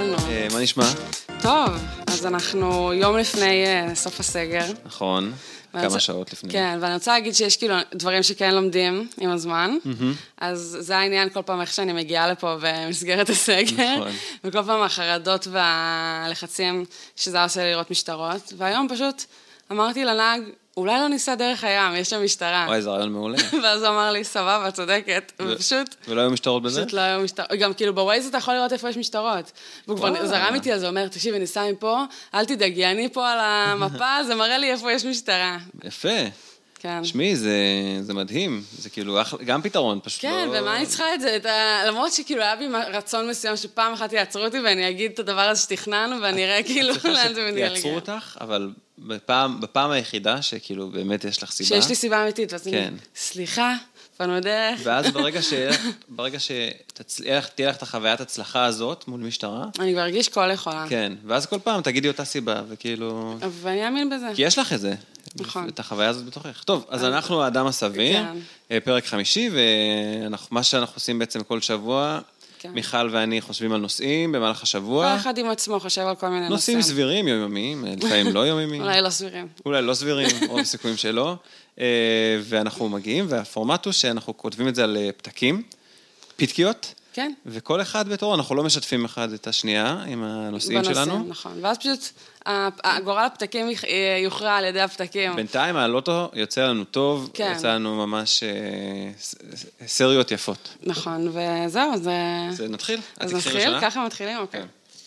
התחלנו. מה נשמע? טוב, אז אנחנו יום לפני סוף הסגר. נכון, כמה שעות לפני. כן, ואני רוצה להגיד שיש כאילו דברים שכן לומדים עם הזמן, אז זה העניין כל פעם איך שאני מגיעה לפה במסגרת הסגר, וכל פעם החרדות והלחצים שזה עושה לראות משטרות, והיום פשוט אמרתי לנהג, אולי לא ניסע דרך הים, יש שם משטרה. וואי, זה רעיון מעולה. ואז הוא אמר לי, סבבה, צודקת, ופשוט... ולא היו משטרות בזה? פשוט לא היו משטרות. גם כאילו בווייז אתה יכול לראות איפה יש משטרות. והוא כבר זרם איתי, אז הוא אומר, תקשיבי, ניסע מפה, אל תדאגי, אני פה על המפה, זה מראה לי איפה יש משטרה. יפה. כן. שמי, זה מדהים. זה כאילו גם פתרון, פשוט לא... כן, ומה אני צריכה את זה? למרות שכאילו היה בי רצון מסוים שפעם אחת יעצרו אותי ואני אגיד את הדבר הזה שתכננו ואני אראה כאילו לאן זה מגיע. יעצרו אותך, אבל בפעם היחידה שכאילו באמת יש לך סיבה. שיש לי סיבה אמיתית, ואז אני, סליחה, פנו דרך. ואז ברגע שתהיה לך את החוויית הצלחה הזאת מול משטרה. אני כבר ארגיש כל יכולה. כן, ואז כל פעם תגידי אותה סיבה, וכאילו... ואני אאמין בזה. כי יש לך את זה. נכון. את החוויה הזאת בתוכך. טוב, אז אנחנו האדם הסביר, פרק 5, ומה שאנחנו עושים בעצם כל שבוע, מיכל ואני חושבים על נושאים במהלך השבוע. כל אחד עם עצמו חושב על כל מיני נושאים. נושאים סבירים, יומיומיים, לפעמים לא יומיומיים. אולי לא סבירים. אולי לא סבירים, רוב סיכויים שלא. ואנחנו מגיעים, והפורמט הוא שאנחנו כותבים את זה על פתקים, פתקיות. כן. וכל אחד בתורו, אנחנו לא משתפים אחד את השנייה עם הנושאים שלנו. בנושאים, נכון. ואז פשוט, גורל הפתקים יוכרע על ידי הפתקים. בינתיים, הלוטו יוצא לנו טוב, יוצא לנו ממש סריות יפות. נכון, וזהו, זה נתחיל? אז נתחיל, ככה מתחילים, אוקיי.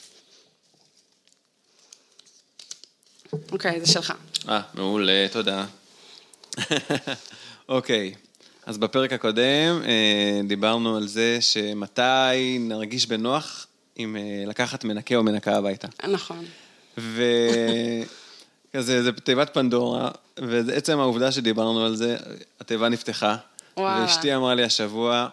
אוקיי, זה שלך. מעולה, תודה. אוקיי. אז בפרק הקודם דיברנו על זה שמתי נרגיש בנוח אם לקחת מנקה או מנקה הביתה. נכון. וכזה, זה תיבת פנדורה, ועצם העובדה שדיברנו על זה, התיבה נפתחה, ואשתי אמרה לי השבוע,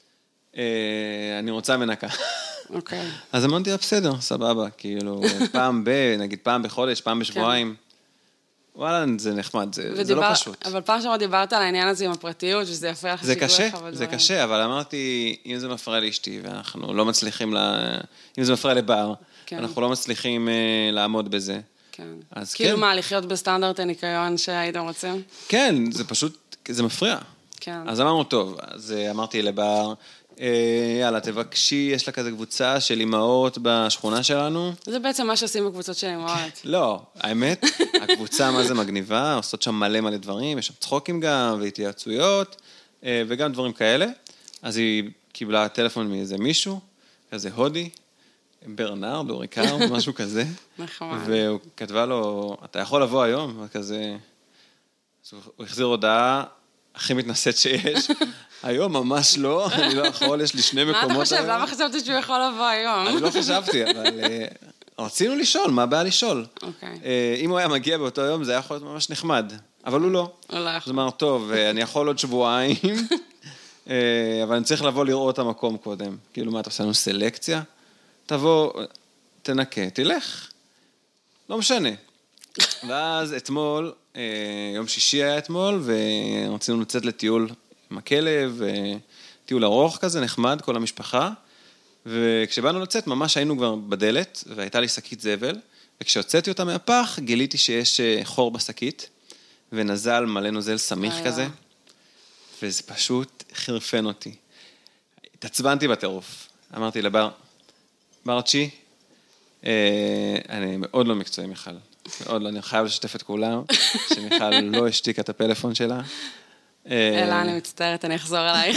אני רוצה מנקה. אוקיי. אז אמרתי, בסדר, סבבה, כאילו, נגיד פעם בחודש, פעם בשבועיים, וואלה, זה נחמד, זה לא פשוט. אבל פעם שעוד דיברת על העניין הזה עם הפרטיות, שזה יפה לך שיגוע. זה קשה, אבל אמרתי, אם זה מפריע לאשתי, ואנחנו לא מצליחים, אם זה מפריע לבר, אנחנו לא מצליחים לעמוד בזה. כאילו מה, לחיות בסטנדרט הניקיון שהייתם רוצים? כן, זה פשוט, זה מפריע. כן. אז אמרנו, טוב, אז אמרתי לבר, יאללה, תבקשי, יש לה כזה קבוצה של אמהות בשכונה שלנו. זה בעצם מה שעושים בקבוצות של אמהות. לא, האמת, הקבוצה מה זה מגניבה, עושות שם מלא דברים, יש שם צחוקים גם, והתייעצויות, וגם דברים כאלה. אז היא קיבלה טלפון מאיזה מישהו, כזה הודי, ברנרד או ריקארד, משהו כזה. נחמד. והוא כתבה לו, אתה יכול לבוא היום, וכזה, הוא החזיר הודעה, הכי מתנשאת שיש, היום ממש לא, אני לא יכול, יש לי 2 מקומות היום. מה אתה חושב? למה חשבתי שהוא יכול לבוא היום? אני לא חשבתי, אבל רצינו לשאול, מה הבעיה לשאול? אוקיי. אם הוא היה מגיע באותו יום, זה היה יכול להיות ממש נחמד, אבל הוא לא. הוא לא יכול. זאת אומרת, טוב, אני יכול עוד שבועיים, אבל אני צריך לבוא לראות את המקום קודם. כאילו, מה, אתה עושה לנו סלקציה? תבוא, תנקה, תלך. לא משנה. ואז אתמול, יום שישי היה אתמול, ורצינו לצאת לטיול עם הכלב, טיול ארוך כזה, נחמד, כל המשפחה, וכשבאנו לצאת, ממש היינו כבר בדלת, והייתה לי שקית זבל, וכשהוצאתי אותה מהפח, גיליתי שיש חור בשקית, ונזל מלא נוזל סמיך כזה, וזה פשוט חרפן אותי. התעצבנתי בטירוף. אמרתי לבר, ברצ'י, אני מאוד לא מקצועי, מיכל. מאוד לא, אני חייב לשתף את כולם, שמיכל לא השתיקה את הפלאפון שלה. אלא, אני מצטערת, אני אחזור עלייך.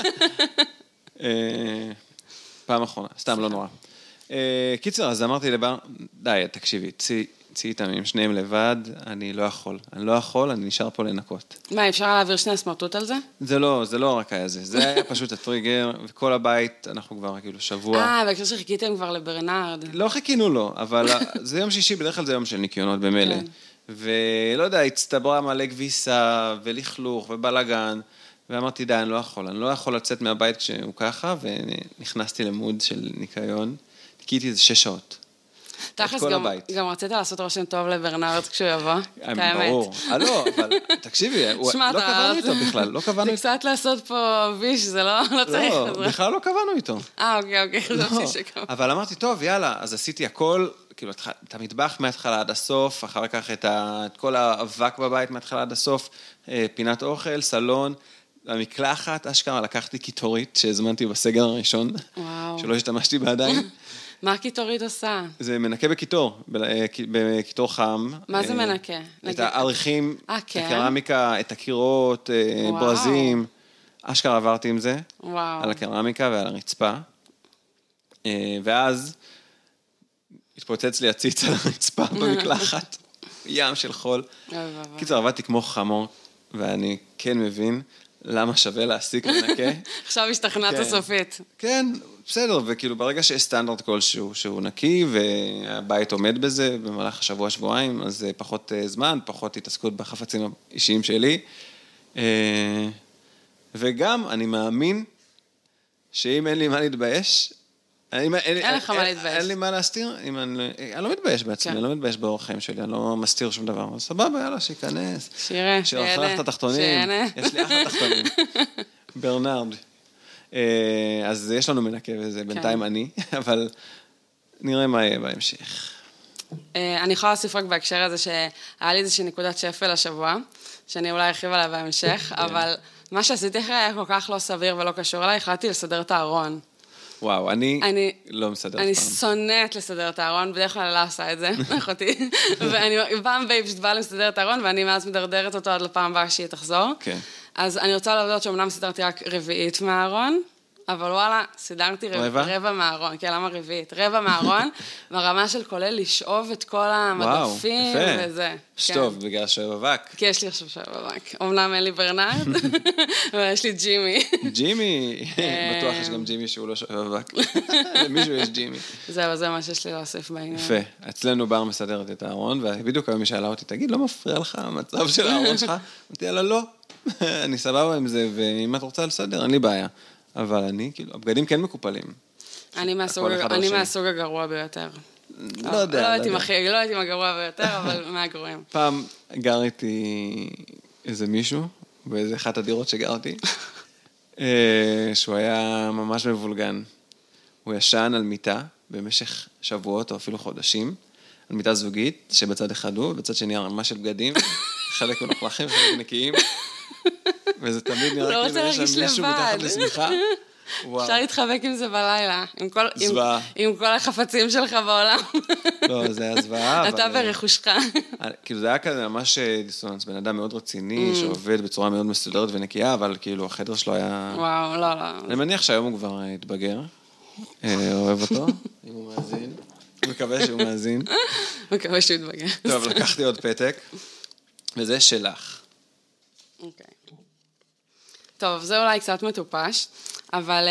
פעם אחרונה, סתם לא נורא. קיצר, אז אמרתי לבר, די, תקשיבי, צאי איתם עם שניהם לבד, אני לא יכול, אני נשאר פה לנקות. מה, אפשר להעביר שני הסמרטוט על זה? זה לא רק היה זה, זה היה פשוט הטריגר, וכל הבית, אנחנו כבר כאילו שבוע. בהקשר שחיכיתם כבר לברנרד. לא חיכינו לו, אבל זה יום שישי, בדרך כלל זה יום של ניקיונות במילא. ולא יודע, הצטברה מלא כביסה, ולכלוך, ובלגן, ואמרתי, די, אני לא יכול לצאת מהבית כשהוא ככה, ונכנסתי למוד של ניקיון, ניקיתי איזה 6 שעות. כל הבית. גם רצית לעשות רושם טוב לברנרד כשהוא יבוא, את האמת. ברור. לא, אבל תקשיבי, לא קבענו איתו בכלל, לא קבענו איתו. זה קצת לעשות פה ויש, זה לא צריך. לא, בכלל לא קבענו איתו. אוקיי, חשבתי שקבענו. אבל אמרתי, טוב, יאללה, אז עשיתי הכל, כאילו, את המטבח מההתחלה עד הסוף, אחר כך את כל האבק בבית מההתחלה עד הסוף, פינת אוכל, סלון, המקלחת, אשכרה, לקחתי קיטורית שהזמנתי בסגר הראשון, שלא השתמשתי בה עדיין. מה קיטורית עושה? זה מנקה בקיטור, בקיטור חם. מה זה מנקה? את העריכים, את הקרמיקה, את הקירות, ברזים. אשכרה עברתי עם זה, על הקרמיקה ועל הרצפה. ואז התפוצץ לי הציץ על הרצפה במקלחת, ים של חול. קיצור, עבדתי כמו חמור, ואני כן מבין למה שווה להסיק מנקה. עכשיו השתכנעת סופית. כן, בסדר, וכאילו ברגע שיש סטנדרט כלשהו שהוא נקי, והבית עומד בזה במהלך השבוע, שבועיים, אז פחות זמן, פחות התעסקות בחפצים האישיים שלי. וגם אני מאמין שאם אין לי מה להתבייש, אין לך מה להתבייש. אין לי מה להסתיר, אני לא מתבייש בעצמי, אני לא מתבייש באורח חיים שלי, אני לא מסתיר שום דבר. סבבה, יאללה, שיכנס. שיראה, שיראה את התחתונים. יש לי אחלה תחתונים. ברנרד. אז יש לנו מנקה וזה, בינתיים אני, אבל נראה מה יהיה בהמשך. אני יכולה להוסיף רק בהקשר הזה שהיה לי איזושהי נקודת שפל השבוע, שאני אולי ארחיב עליה בהמשך, אבל מה שעשיתי אחרי היה כל כך לא סביר ולא קשור אליי, החלטתי לסדר את הארון. וואו, אני לא מסדר את אני שונאת לסדר את הארון, בדרך כלל לא עושה את זה, אחותי. ואני פעם בי פשוט באה לסדר את הארון, ואני מאז מדרדרת אותו עד לפעם הבאה שהיא תחזור. כן. אז אני רוצה להודות שאומנם סדרתי רק רביעית מהארון, אבל וואלה, סידרתי רבע מהארון, כן, למה רביעית? רבע מהארון, ברמה של כולל לשאוב את כל המדפים וזה. שטוב, בגלל שואב אבק. כי יש לי עכשיו שואב אבק. אומנם אין לי ברנרד, ויש לי ג'ימי. ג'ימי, בטוח יש גם ג'ימי שהוא לא שואב אבק. למישהו יש ג'ימי. זהו, זה מה שיש לי להוסיף בעניין. יפה. אצלנו בר מסדרת את הארון, ובדיוק היום היא שאלה אותי, תגיד, לא מפריע לך המצב של הארון שלך? אמרתי, יאללה, לא. אני סבבה עם זה, ואם את רוצה לסדר, אין לי בעיה. אבל אני, כאילו, הבגדים כן מקופלים. אני מהסוג הגרוע ביותר. לא יודע. לא הייתי מהגרוע ביותר, אבל מהגרועים. פעם גר איתי איזה מישהו, באיזה אחת הדירות שגרתי, שהוא היה ממש מבולגן. הוא ישן על מיטה במשך שבועות או אפילו חודשים, על מיטה זוגית, שבצד אחד הוא, ובצד שני הרמה של בגדים, חלק מלוכלכים, חלק נקיים, וזה תמיד נראה כאילו יש שם מישהו מתחת לשמיכה. אפשר להתחבק עם זה בלילה, עם כל החפצים שלך בעולם. לא, זה היה זוועה. אתה ברכושך. כאילו זה היה כזה ממש דיסוננס, בן אדם מאוד רציני, שעובד בצורה מאוד מסודרת ונקייה, אבל כאילו החדר שלו היה... וואו, לא. אני מניח שהיום הוא כבר התבגר, אוהב אותו, אם הוא מאזין. מקווה שהוא מאזין. מקווה שהוא יתבגר. טוב, לקחתי עוד פתק, וזה שלך. אוקיי. טוב, זה אולי קצת מטופש, אבל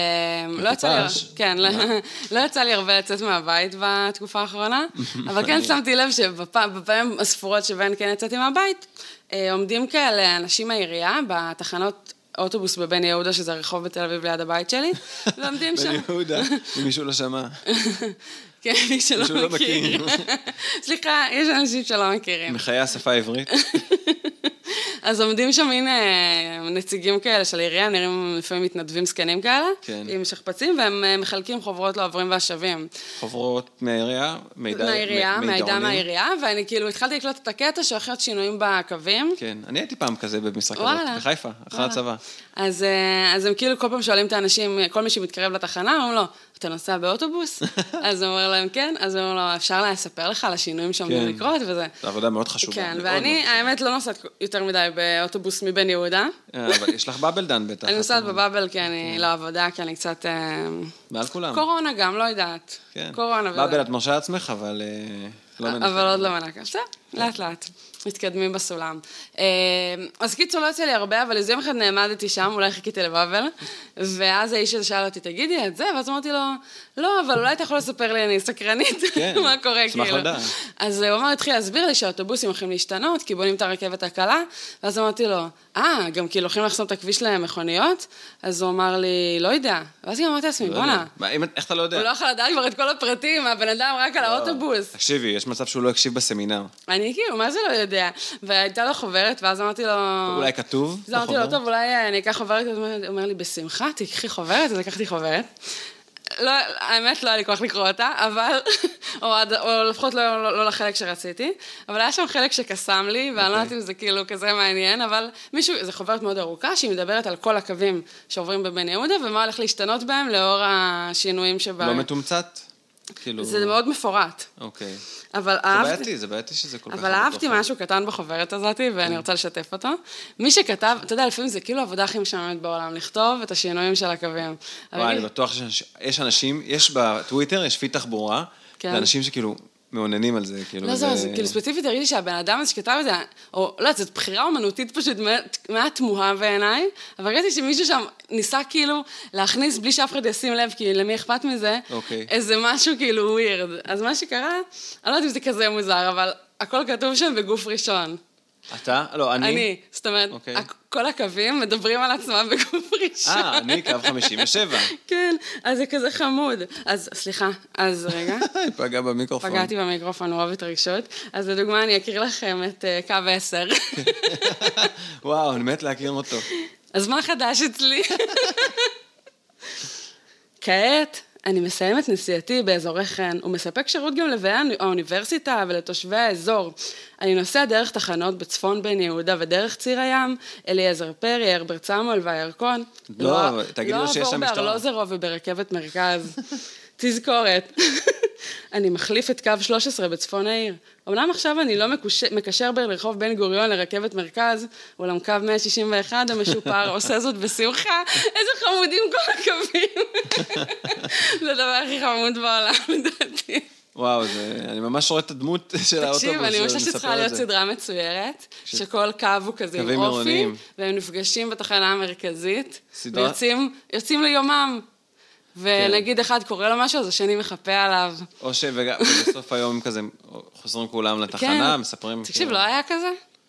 לא יצא לי הרבה לצאת מהבית בתקופה האחרונה, אבל כן שמתי לב שבפעמים הספורות שבהן כן יצאתי מהבית, עומדים כאלה אנשים מהעירייה בתחנות אוטובוס בבן יהודה, שזה רחוב בתל אביב ליד הבית שלי, ועומדים שם. בן יהודה, אם מישהו לא שמע. כן, מישהו לא מכיר. סליחה, יש אנשים שלא מכירים. מחיי השפה העברית. אז עומדים שם מין נציגים כאלה של העירייה, נראים לפעמים מתנדבים סקנים כאלה, עם שכפצים, והם מחלקים חוברות לעוברים והשבים. חוברות מהעירייה? מידע מהעירייה, ואני כאילו התחלתי לקלוט את הקטע שהולכות שינויים בקווים. כן, אני הייתי פעם כזה במשחק כזאת, בחיפה, אחרי הצבא. אז הם כאילו כל פעם שואלים את האנשים, כל מי שמתקרב לתחנה, אומרים לו, אתה נוסע באוטובוס? אז הוא אומר להם כן, אז הוא אומר לו, אפשר לספר לך על השינויים שעומדים לקרות, וזה... זו עבודה מאוד חשובה. כן, ואני, האמת, לא נוסעת יותר מדי באוטובוס מבן יהודה. אבל יש לך בבל דן בטח. אני נוסעת בבבל כי אני לא עבודה, כי אני קצת... מעל כולם. קורונה גם, לא יודעת. קורונה וזה. בבל את מרשה לעצמך, אבל... אבל עוד לא מנקה. בסדר, לאט לאט. מתקדמים בסולם. אז קיצור לא יצא לי הרבה, אבל איזה יום אחד נעמדתי שם, אולי חיכיתי לבבל, ואז האיש הזה שאל אותי, תגידי את זה, ואז אמרתי לו, לא, אבל אולי אתה יכול לספר לי, אני סקרנית, מה קורה כאילו. אז הוא אמר, התחיל להסביר לי שהאוטובוסים הולכים להשתנות, כי בונים את הרכבת הקלה, ואז אמרתי לו, גם כאילו הולכים לחסום את הכביש למכוניות, אז הוא אמר לי, לא יודע. ואז גם אמרתי לעצמי, בונה, למה? איך אתה לא יודע? הוא לא יכול לדעת כבר את כל הפרטים, הבן אדם רק על האוטובוס. תקשיבי, יש מצב שהוא לא הקשיב בסמינר. אני כאילו, מה זה לא יודע? והייתה לו חוברת, ואז אמרתי לו... אולי כתוב? אז אמרתי לו, טוב, אולי אני אקח חוברת, הוא אומר לי, בשמחה, תקחי חוברת, אז לקחתי חוברת. לא, האמת לא היה לי כוח לקרוא אותה, אבל, או לפחות לא לחלק שרציתי, אבל היה שם חלק שקסם לי, ואני לא יודעת אם זה כאילו כזה מעניין, אבל זו חוברת מאוד ארוכה, שהיא מדברת על כל הקווים שעוברים בבן יהודה, ומה הולך להשתנות בהם לאור השינויים שבה... לא מתומצת? זה מאוד מפורט. אוקיי. אבל זה בעייתי שזה כל כך... אבל אהבתי משהו קטן בחוברת הזאת, ואני רוצה לשתף אותו. מי שכתב, אתה יודע, לפעמים זה כאילו העבודה הכי משעממת בעולם, לכתוב את השינויים של הקווים. אני בטוח שיש אנשים, יש בטוויטר, יש פיד תחבורה, לאנשים שכאילו מעוננים על זה, כאילו... לא, זה כאילו ספציפית הראיתי שהבן אדם הזה שכתב את זה, או לא, זאת בחירה אומנותית פשוט מעט תמוהה בעיניי, אבל ראיתי שמישהו שם ניסה כאילו להכניס בלי שאף אחד ישים לב, כי למי אכפת מזה, איזה משהו כאילו ווירד. אז מה שקרה, אני לא יודעת אם זה כזה מוזר, אבל הכל כתוב שם בגוף ראשון. אתה? לא, אני? זאת אומרת, כל הקווים מדברים על עצמם בגוף ראשון. אני קו 57. כן, אז זה כזה חמוד. אז, סליחה, אז רגע. פגע במיקרופון. פגעתי במיקרופון, הוא אוהב את הרגשות. אז לדוגמה, אני אכיר לכם את קו 10. וואו, אני מת להכיר אותו. אז מה חדש אצלי? כעת, אני מסיימת נסיעתי באזורי חן, ומספק שירות גם לבאי האוניברסיטה ולתושבי האזור. אני נוסע דרך תחנות בצפון בן יהודה ודרך ציר הים, אליעזר פרי, הרברט סמואל והירקון. לא, תגידי לו שיש המשטרה. לא עבור בארלוזרוב וברכבת מרכז. תזכורת. אני מחליף את קו 13 בצפון העיר. אמנם עכשיו אני לא מקשר בין רחוב בן גוריון לרכבת מרכז, אולם קו 161 המשופר עושה זאת בשמחה. איזה חמודים כל הקווים. זה הדבר הכי חמוד בעולם, לדעתי. וואו, אני ממש רואה את הדמות של האוטובוס. תקשיב, אני חושבת שצריכה להיות סדרה מצוירת, שכל קו הוא כזה עם אופי, והם נפגשים בתחנה המרכזית, ויוצאים ליומם. ונגיד אחד קורא לו משהו, אז השני מחפה עליו. או ובסוף היום כזה חוזרים כולם לתחנה, מספרים... תקשיב, לא היה כזה?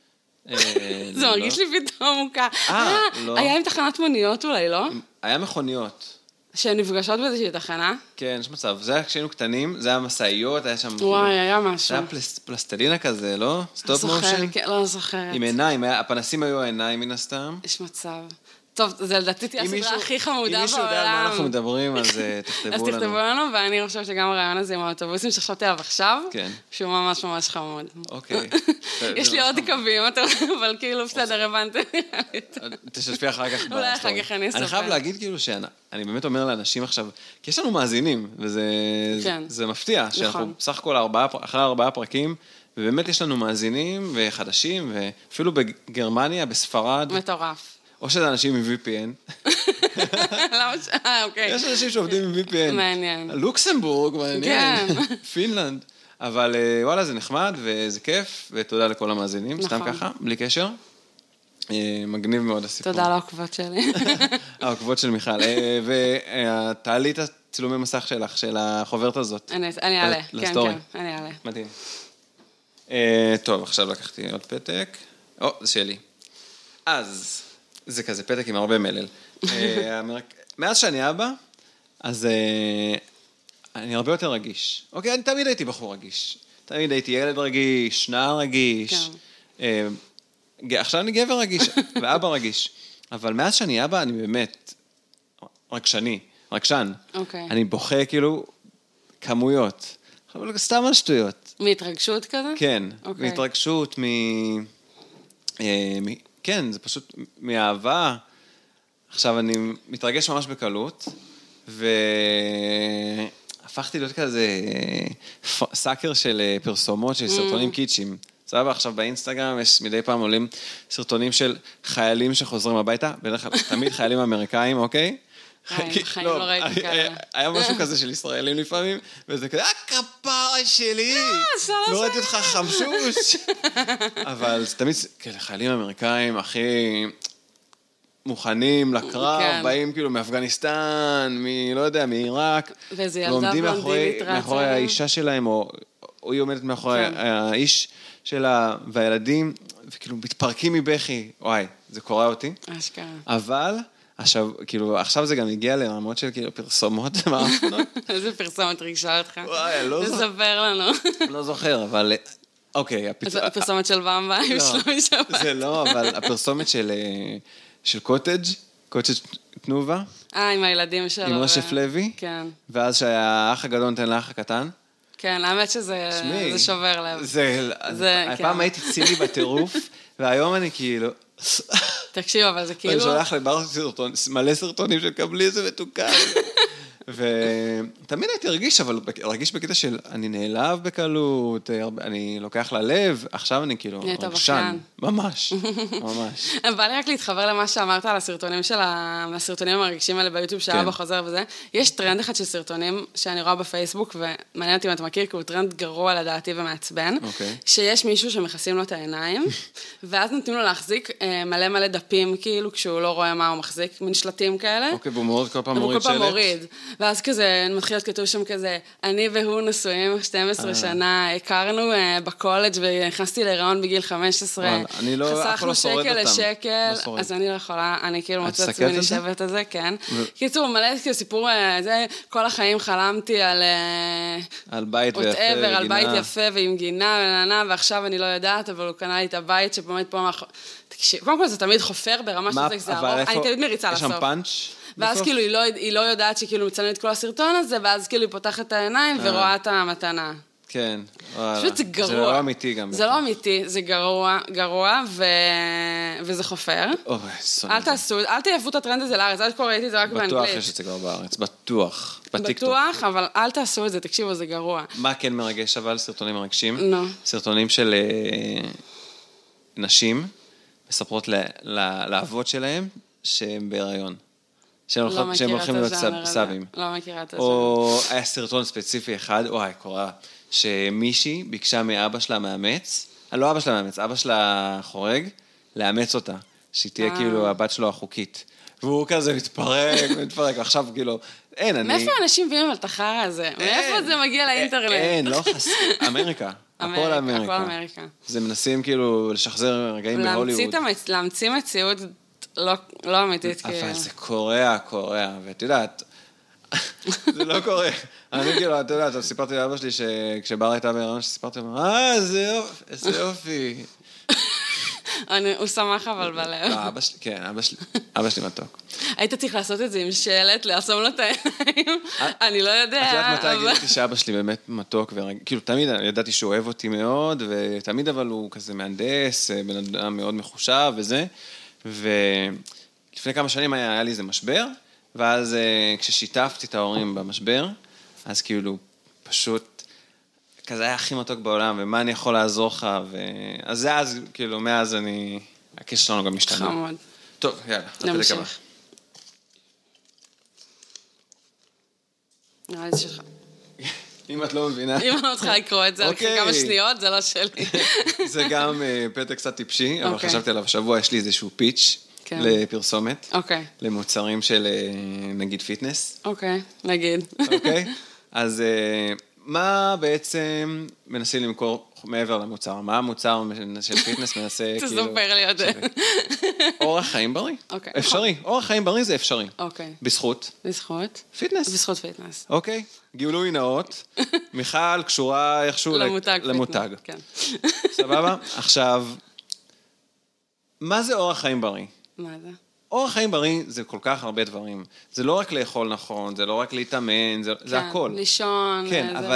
זה מרגיש לי פתאום מוכר. היה עם תחנת מוניות אולי, לא? היה מכוניות. שהן נפגשות באיזושהי תחנה? כן, יש מצב. זה היה כשהיינו קטנים, זה היה מסעיות, היה שם... וואי, היה משהו. זה היה פלסטלינה כזה, לא? סטופ מושן? לא זוכרת. עם עיניים, הפנסים היו העיניים מן הסתם. יש מצב. טוב, זה לדעתי תהיה הסדרה הכי חמודה בעולם. אם מישהו יודע על מה אנחנו מדברים, אז תכתבו לנו. אז תכתבו לנו, ואני חושבת שגם הרעיון הזה עם האוטובוסים שחשבתי עליו עכשיו, שהוא ממש ממש חמוד. אוקיי. יש לי עוד קווים, אבל כאילו בסדר, הבנתי. תשתפי אחר כך. אולי אחר כך אני אספר. אני חייב להגיד כאילו שאני באמת אומר לאנשים עכשיו, כי יש לנו מאזינים, וזה מפתיע, שאנחנו בסך הכל אחרי 4 פרקים, ובאמת יש לנו מאזינים וחדשים, ואפילו בגרמניה, בספרד. מטורף. או שזה אנשים עם VPN. למה אוקיי. יש אנשים שעובדים עם VPN. מעניין. לוקסמבורג, מעניין. פינלנד. אבל וואלה, זה נחמד וזה כיף, ותודה לכל המאזינים. סתם ככה, בלי קשר. מגניב מאוד הסיפור. תודה לעוקבות שלי. העוקבות של מיכל. ותעלי את הצילומי מסך שלך, של החוברת הזאת. אני אעלה. כן, כן, אני אעלה. מדהים. טוב, עכשיו לקחתי עוד פתק. זה שלי. אז... זה כזה פתק עם הרבה מלל. מאז שאני אבא, אז אני הרבה יותר רגיש. אוקיי, אני תמיד הייתי בחור רגיש. תמיד הייתי ילד רגיש, נער רגיש. עכשיו אני גבר רגיש, ואבא רגיש. אבל מאז שאני אבא, אני באמת רגשן. אני בוכה כאילו כמויות. סתם על שטויות. מהתרגשות כזה? כן, מהתרגשות, כן, זה פשוט מאהבה. עכשיו אני מתרגש ממש בקלות, והפכתי להיות כזה סאקר של פרסומות, של סרטונים קיצ'ים. סבבה, עכשיו באינסטגרם יש מדי פעם עולים סרטונים של חיילים שחוזרים הביתה, בדרך כלל תמיד חיילים אמריקאים, אוקיי? חיים לא ראיתי כאלה. היה משהו כזה של ישראלים לפעמים, וזה כזה, כפרה שלי, לא ראיתי אותך חמשוש. אבל זה תמיד, חיילים אמריקאים הכי מוכנים לקרב, באים כאילו מאפגניסטן, לא יודע, מעיראק, ואיזה ילדה בלונדינית רצה. מאחורי האישה שלהם, או היא עומדת מאחורי האיש שלה, והילדים, וכאילו מתפרקים מבכי, וואי, זה קורא אותי. אשכרה. אבל עכשיו, כאילו, עכשיו זה גם הגיע לרמות של כאילו פרסומות ומאפנות. איזה פרסומת ריגשה אותך? וואי, לא זוכר. תספר לנו. לא זוכר, אבל... אוקיי. הפרסומת של במבה עם שלומי שבת. זה לא, אבל הפרסומת של קוטג' תנובה. עם הילדים שלו. עם רשף לוי. כן. ואז שהאח הגדול נותן לאח הקטן. כן, האמת שזה שובר לב. הפעם הייתי צילי בטירוף, והיום אני כאילו... תקשיב, אבל זה כאילו... אני שולח לבר מלא סרטונים שקבלי איזה מתוקה. ותמיד הייתי רגיש בקטע של אני נעלב בקלות, אני לוקח ללב, עכשיו אני כאילו רגשן. ממש, ממש. בא לי רק להתחבר למה שאמרת על הסרטונים הרגשים האלה ביוטיוב שהיה בחוזר וזה. יש טרנד אחד של סרטונים שאני רואה בפייסבוק, ומעניין אותי אם אתה מכיר, כי הוא טרנד גרוע לדעתי ומעצבן, שיש מישהו שמכסים לו את העיניים, ואז נותנים לו להחזיק מלא מלא דפים, כאילו, כשהוא לא רואה מה הוא מחזיק, מן שלטים כאלה. אוקיי, והוא מוריד כל פעם מוריד שלט. ואז כזה, מתחיל להיות כתוב שם כזה, אני והוא נשואים 12 שנה, הכרנו בקולג' ונכנסתי להיריון בגיל 15, חסכנו שקל לשקל, אז אני לא יכולה, אני כאילו מוצאת עצמי נשבת על זה, כן. קיצור, מלא סיפור, כל החיים חלמתי על בית ויפה, גינה. על בית יפה ועם גינה, ועכשיו אני לא יודעת, אבל הוא קנה לי את הבית שבאמת פה תקשיב, קודם כל זה תמיד חופר ברמה שזה ארוך, אני תמיד מריצה לסוף. יש שם פאנץ'? ואז כאילו היא לא יודעת שכאילו מצלמת את כל הסרטון הזה, ואז כאילו היא פותחת את העיניים ורואה את המתנה. כן. פשוט זה גרוע. זה לא אמיתי גם. זה לא אמיתי, זה גרוע, וזה חופר. אל תעפו את הטרנד הזה לארץ, אל ראיתי את זה רק באנגלית. בטוח יש את זה כבר בארץ, בטוח. בטוח, אבל אל תעשו את זה, תקשיבו, זה גרוע. מה כן מרגש אבל? סרטונים מרגשים? לא. סרטונים של נשים, מספרות לאבות שלהם שהם בהיריון. שהם הולכים להיות סבים. לא מכירה את זה. או היה סרטון ספציפי אחד, קורא, שמישהי ביקשה מאבא שלה מאמץ, לא אבא שלה מאמץ, אבא שלה חורג, לאמץ אותה, שהיא תהיה כאילו הבת שלו החוקית. והוא כזה מתפרק, ועכשיו כאילו, אין, אני... מאיפה אנשים מביאים על תחרה הזה? מאיפה זה מגיע לאינטרנט? אין, לא אמריקה. הכל אמריקה. זה מנסים כאילו לשחזר רגעים בהוליווד. להמציא מציאות לא אמיתית. אבל זה קורע, ואת יודעת, זה לא קורה. אני כאילו, אתה יודעת, סיפרתי לאבא שלי שכשבר הייתה בהיריון, שסיפרתי לו, איזה יופי. הוא שמח אבל בלב. כן, אבא שלי מתוק. היית צריך לעשות את זה עם שלט, לעשום לו את העיניים. אני לא יודע. את יודעת מתי גיליתי שאבא שלי באמת מתוק, כאילו תמיד ידעתי שהוא אוהב אותי מאוד, ותמיד אבל הוא כזה מהנדס, בן אדם מאוד מחושב וזה, ולפני כמה שנים היה לי איזה משבר, ואז כששיתפתי את ההורים במשבר, אז כאילו פשוט כזה היה הכי מתוק בעולם, ומה אני יכול לעזור לך, אז זה אז, כאילו, מאז הקשר שלנו גם משתנה. חמוד. טוב, יאללה, הפרק הבא. נראה לי שלך. אם את לא מבינה. אם אני לא צריכה לקרוא את זה, על כמה שניות, זה לא שלי. זה גם פתק קצת טיפשי, אבל חשבתי עליו שבוע, יש לי איזשהו פיץ' לפרסומת, למוצרים של נגיד פיטנס. אוקיי, נגיד. אוקיי, אז מה בעצם מנסים למכור מעבר למוצר? מה המוצר של פיטנס מנסה כאילו... תספר לי את זה. אורח חיים בריא. אפשרי. אורח חיים בריא זה אפשרי. אוקיי. בזכות. בזכות? פיטנס. בזכות פיטנס. אוקיי. גילוי נאות. מיכל קשורה איכשהו למותג. כן. סבבה? עכשיו, מה זה אורח חיים בריא? מה זה? אורח חיים בריא זה כל כך הרבה דברים. זה לא רק לאכול נכון, זה לא רק להתאמן, זה הכל. לישון. כן, אבל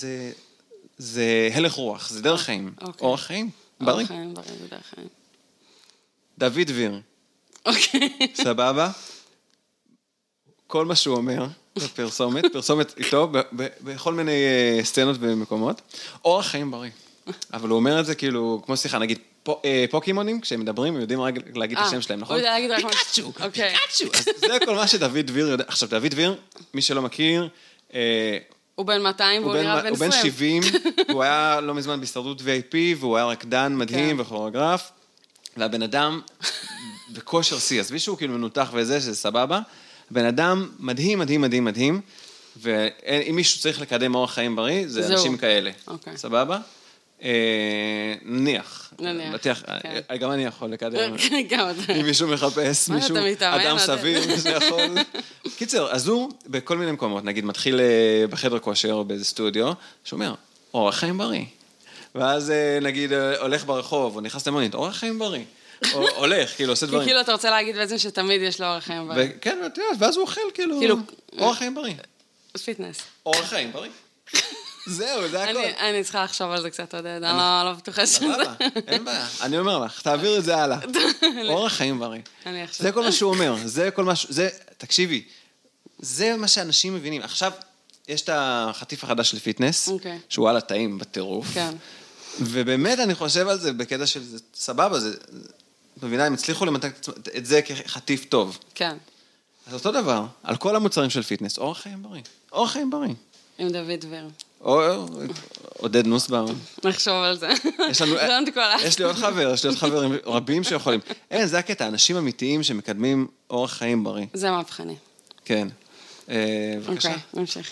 זה הלך רוח, זה דרך חיים. אורח חיים בריא. אורח חיים בריא זה דרך חיים. דוד דביר. אוקיי. סבבה? כל מה שהוא אומר, פרסומת איתו, בכל מיני סצנות ומקומות, אורח חיים בריא. אבל הוא אומר את זה כאילו, כמו שיחה, נגיד, פוקימונים, כשהם מדברים, הם יודעים להגיד את השם שלהם, נכון? הוא יודע להגיד רק פיקאצ'ו, פיקאצ'ו. אז זה כל מה שדוד דביר יודע. עכשיו, דוד דביר, מי שלא מכיר, הוא בן 200 והוא נראה בן 20. הוא בן 70, הוא היה לא מזמן בהסתדרות VIP, והוא היה רקדן מדהים וכוריאוגרף, והבן אדם בכושר שיא, אז מישהו כאילו מנותח וזה, שזה סבבה, הבן אדם מדהים, מדהים, מדהים, מדהים, ואם מישהו צריך לקדם אורח חיים בריא, זה אנשים כאלה. סבבה? נניח. נניח. גם אני יכול לקדם. גם אתה. אם מישהו מחפש, מישהו, אדם סביר, שיכול. קיצר, אז הוא בכל מיני מקומות, נגיד מתחיל בחדר כושר או באיזה סטודיו, שאומר, אורח חיים בריא. ואז נגיד הולך ברחוב, או נכנס למונית, אורח חיים בריא. או הולך, כאילו, עושה דברים. כאילו אתה רוצה להגיד בעצם שתמיד יש לו אורח חיים בריא. כן, ואז הוא אוכל, כאילו, אורח חיים בריא. פיטנס. אורח חיים בריא. זהו, זה הכל. אני צריכה לחשוב על זה קצת, עודד, אני לא בטוחה שזה. אין בעיה, אני אומר לך, תעביר את זה הלאה. אורח חיים בריא. זה כל מה שהוא אומר, תקשיבי, זה מה שאנשים מבינים. עכשיו, יש את החטיף החדש של פיטנס, שהוא על הטעים בטירוף. כן. ובאמת אני חושב על זה בקטע של סבבה, זה, מבינה, הם הצליחו למתק את זה כחטיף טוב. כן. אז אותו דבר, על כל המוצרים של פיטנס, אורח חיים בריא. אורח חיים בריא. עם דוד ור. או עודד נוסבאום. נחשוב על זה. יש לי עוד חברים רבים שיכולים. אין, זה הקטע, אנשים אמיתיים שמקדמים אורח חיים בריא. זה מהפכני. כן. בבקשה. אוקיי, נמשיך.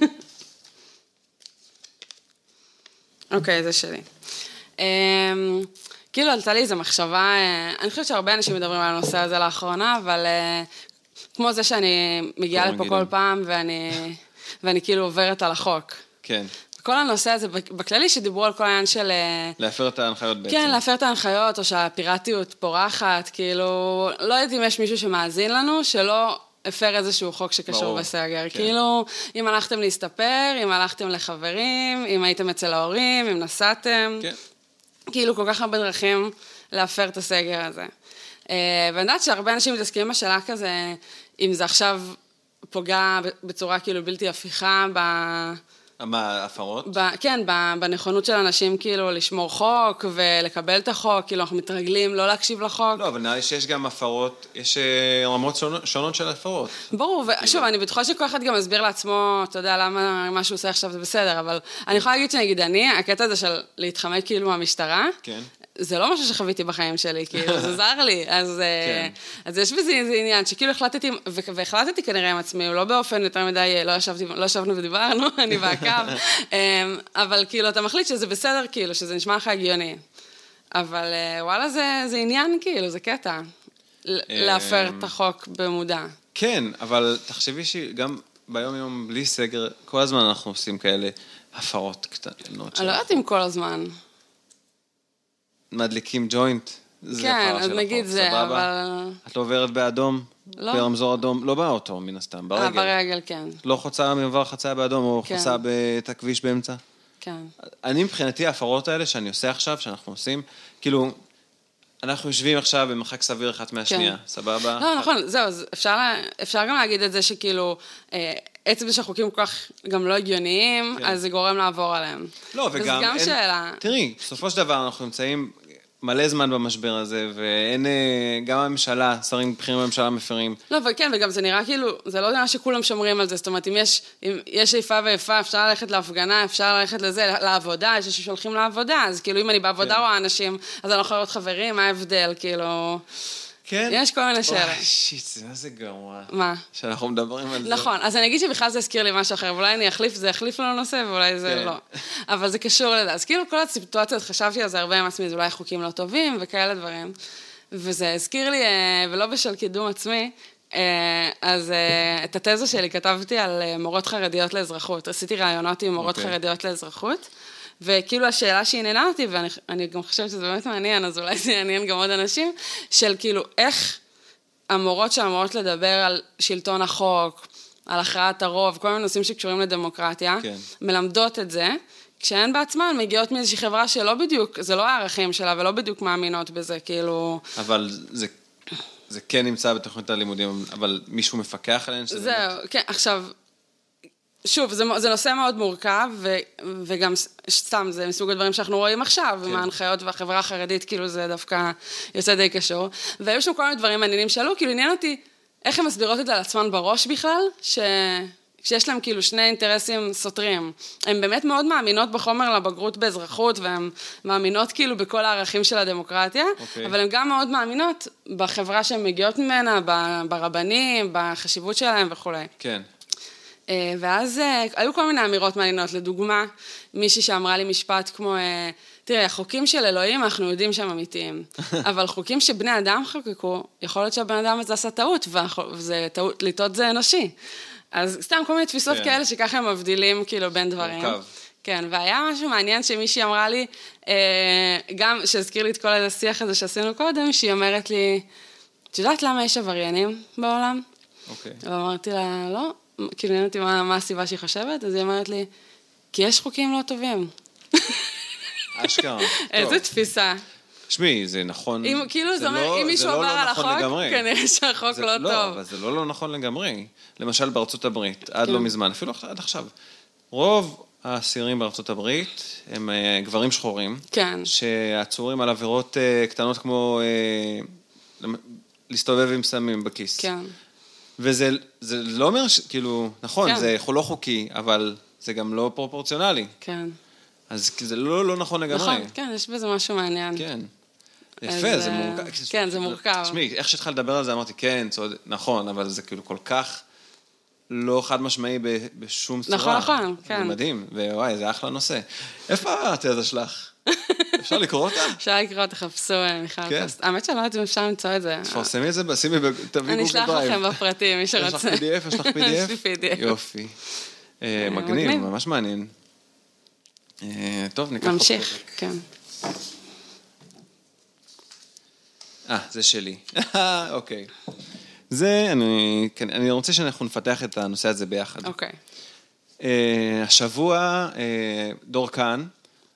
אוקיי, זה שלי. כאילו עלתה לי איזו מחשבה, אני חושבת שהרבה אנשים מדברים על הנושא הזה לאחרונה, אבל כמו זה שאני מגיעה לפה כל פעם, ואני כאילו עוברת על החוק. כן. כל הנושא הזה, בכללי שדיברו על כל העניין של... להפר את ההנחיות בעצם. כן, להפר את ההנחיות, או שהפיראטיות פורחת, כאילו, לא יודעת אם יש מישהו שמאזין לנו, שלא הפר איזשהו חוק שקשור בסגר. כאילו, אם הלכתם להסתפר, אם הלכתם לחברים, אם הייתם אצל ההורים, אם נסעתם. כן. כאילו, כל כך הרבה דרכים להפר את הסגר הזה. ואני יודעת שהרבה אנשים מתעסקים בשאלה כזה, אם זה עכשיו פוגע בצורה כאילו בלתי הפיכה מה, הפרות? כן, בנכונות של אנשים כאילו לשמור חוק ולקבל את החוק, כאילו אנחנו מתרגלים לא להקשיב לחוק. לא, אבל נראה לי שיש גם הפרות, יש רמות שונות של הפרות. ברור, ושוב, אני בטוחה שכל אחד גם מסביר לעצמו, אתה יודע למה מה שהוא עושה עכשיו זה בסדר, אבל אני יכולה להגיד שנגיד הקטע הזה של להתחמק כאילו מהמשטרה, כן. זה לא משהו שחוויתי בחיים שלי, כאילו, זה זר לי, אז יש בזה עניין, שכאילו והחלטתי כנראה עם עצמי, לא באופן יותר מדי, לא ישבנו ודיברנו, אני בעקב, אבל כאילו, אתה מחליט שזה בסדר, כאילו, שזה נשמע לך הגיוני, אבל וואלה, זה עניין, כאילו, זה קטע, להפר את החוק במודע. כן, אבל תחשבי שגם ביום יום בלי סגר, כל הזמן אנחנו עושים כאלה הפרות קטנות. אני לא יודעת אם כל הזמן. מדליקים ג'וינט, כן, אז נגיד זה, אבל... את לא עוברת באדום, ברמזור אדום, לא באוטו מן הסתם, ברגל. ברגל, כן. לא חוצה מעבר חציה באדום, או חוצה את הכביש באמצע. כן. אני מבחינתי ההפרות האלה שאני עושה עכשיו, שאנחנו עושים, כאילו, אנחנו יושבים עכשיו במרחק סביר אחת מהשנייה, סבבה? לא, נכון, זהו, אפשר גם להגיד את זה שכאילו, עצם שהחוקים כל כך גם לא הגיוניים, אז זה גורם לעבור עליהם. לא, וגם... וזה גם שאלה. תראי, בסופו של דבר אנחנו נמצאים מלא זמן במשבר הזה, ואין גם הממשלה, שרים בכירים בממשלה מפרים. לא, וכן, וגם זה נראה כאילו, זה לא נראה שכולם שומרים על זה, זאת אומרת, אם יש איפה ואיפה, אפשר ללכת להפגנה, אפשר ללכת לזה, לעבודה, יש שהולכים לעבודה, אז כאילו אם אני בעבודה או האנשים, אז אני לא יכולה להיות חברים, מה ההבדל, כאילו... כן? יש כל מיני שאלה. אוי, שיט, זה גרוע. מה? שאנחנו מדברים על זה. נכון, אז אני אגיד שבכלל זה הזכיר לי משהו אחר, ואולי אני אחליף, זה יחליף לנו נושא, ואולי זה לא. אבל זה קשור לזה. אז כאילו כל הסיטואציות, חשבתי על זה הרבה עם עצמי, זה אולי חוקים לא טובים וכאלה דברים. וזה הזכיר לי, ולא בשל קידום עצמי, אז את התזה שלי כתבתי על מורות חרדיות לאזרחות. עשיתי רעיונות עם מורות חרדיות לאזרחות. וכאילו השאלה שהיא עניינה אותי, ואני גם חושבת שזה באמת מעניין, אז אולי זה יעניין גם עוד אנשים, של כאילו איך המורות שאמורות לדבר על שלטון החוק, על הכרעת הרוב, כל מיני נושאים שקשורים לדמוקרטיה, מלמדות את זה, כשהן בעצמן מגיעות מאיזושהי חברה שלא בדיוק, זה לא הערכים שלה ולא בדיוק מאמינות בזה, כאילו... אבל זה כן נמצא בתוכנית הלימודים, אבל מישהו מפקח עליהן? זהו, כן, עכשיו... שוב, זה נושא מאוד מורכב, וגם סתם, זה מסוג הדברים שאנחנו רואים עכשיו, עם ההנחיות והחברה החרדית, כאילו זה דווקא יוצא די קשור. והיו שם כל מיני דברים מעניינים שעלו, כאילו עניין אותי, איך הן מסבירות את זה על עצמן בראש בכלל, שיש להם כאילו שני אינטרסים סותרים. הן באמת מאוד מאמינות בחומר לבגרות באזרחות, והן מאמינות כאילו בכל הערכים של הדמוקרטיה, אבל הן גם מאוד מאמינות בחברה שהן מגיעות ממנה, ברבנים, בחשיבות שלהם וכו'. כן. ואז היו כל מיני אמירות מעניינות, לדוגמה, מישהי שאמרה לי משפט כמו, תראה, החוקים של אלוהים, אנחנו יודעים שהם אמיתיים, אבל חוקים שבני אדם חוקקו, יכול להיות שהבן אדם הזה עשה טעות, וזה טעות, לטעות זה אנושי. אז סתם כל מיני תפיסות כאלה שככה הם מבדילים כאילו בין דברים. כן, והיה משהו מעניין שמישהי אמרה לי, גם שהזכיר לי את כל השיח הזה שעשינו קודם, שהיא אומרת לי, את יודעת למה יש עבריינים בעולם? אוקיי. ואמרתי לה, לא, כאילו נהנתי מה הסיבה שהיא חושבת, אז היא אומרת לי, כי יש חוקים לא טובים. אשכרה. איזו תפיסה. תשמעי, זה נכון. כאילו זה אומר, אם מישהו עבר על החוק, כנראה שהחוק לא טוב. לא, אבל זה לא נכון לגמרי. למשל בארצות הברית, עד לא מזמן, אפילו עד עכשיו. רוב האסירים בארצות הברית הם גברים שחורים. כן. שעצורים על עבירות קטנות כמו להסתובב עם סמים בכיס. כן. וזה לא אומר, כאילו, נכון, זה לא חוקי, אבל זה גם לא פרופורציונלי. כן. אז זה לא נכון לגמרי. נכון, כן, יש בזה משהו מעניין. כן. יפה, זה מורכב. כן, זה מורכב. תשמעי, איך שהתחלת לדבר על זה, אמרתי, כן, נכון, אבל זה כאילו כל כך לא חד משמעי בשום צורה. נכון, כן. זה מדהים, ווואי, זה אחלה נושא. איפה התזה שלך? אפשר לקרוא אותה? אפשר לקרוא, תחפשו, מיכל פוסט. האמת שלא יודעת אם אפשר למצוא את זה. תפרסמי את זה, שימי, תביא גוגל דרייב. אני אשלח לכם בפרטים, מי שרוצה. יש לך PDF? יש לך PDF? יש לי PDF. יופי. מגניב, ממש מעניין. טוב, ניקח אותו. נמשיך, כן. זה שלי. אוקיי. אני רוצה שאנחנו נפתח את הנושא הזה ביחד. אוקיי. השבוע, דור כאן,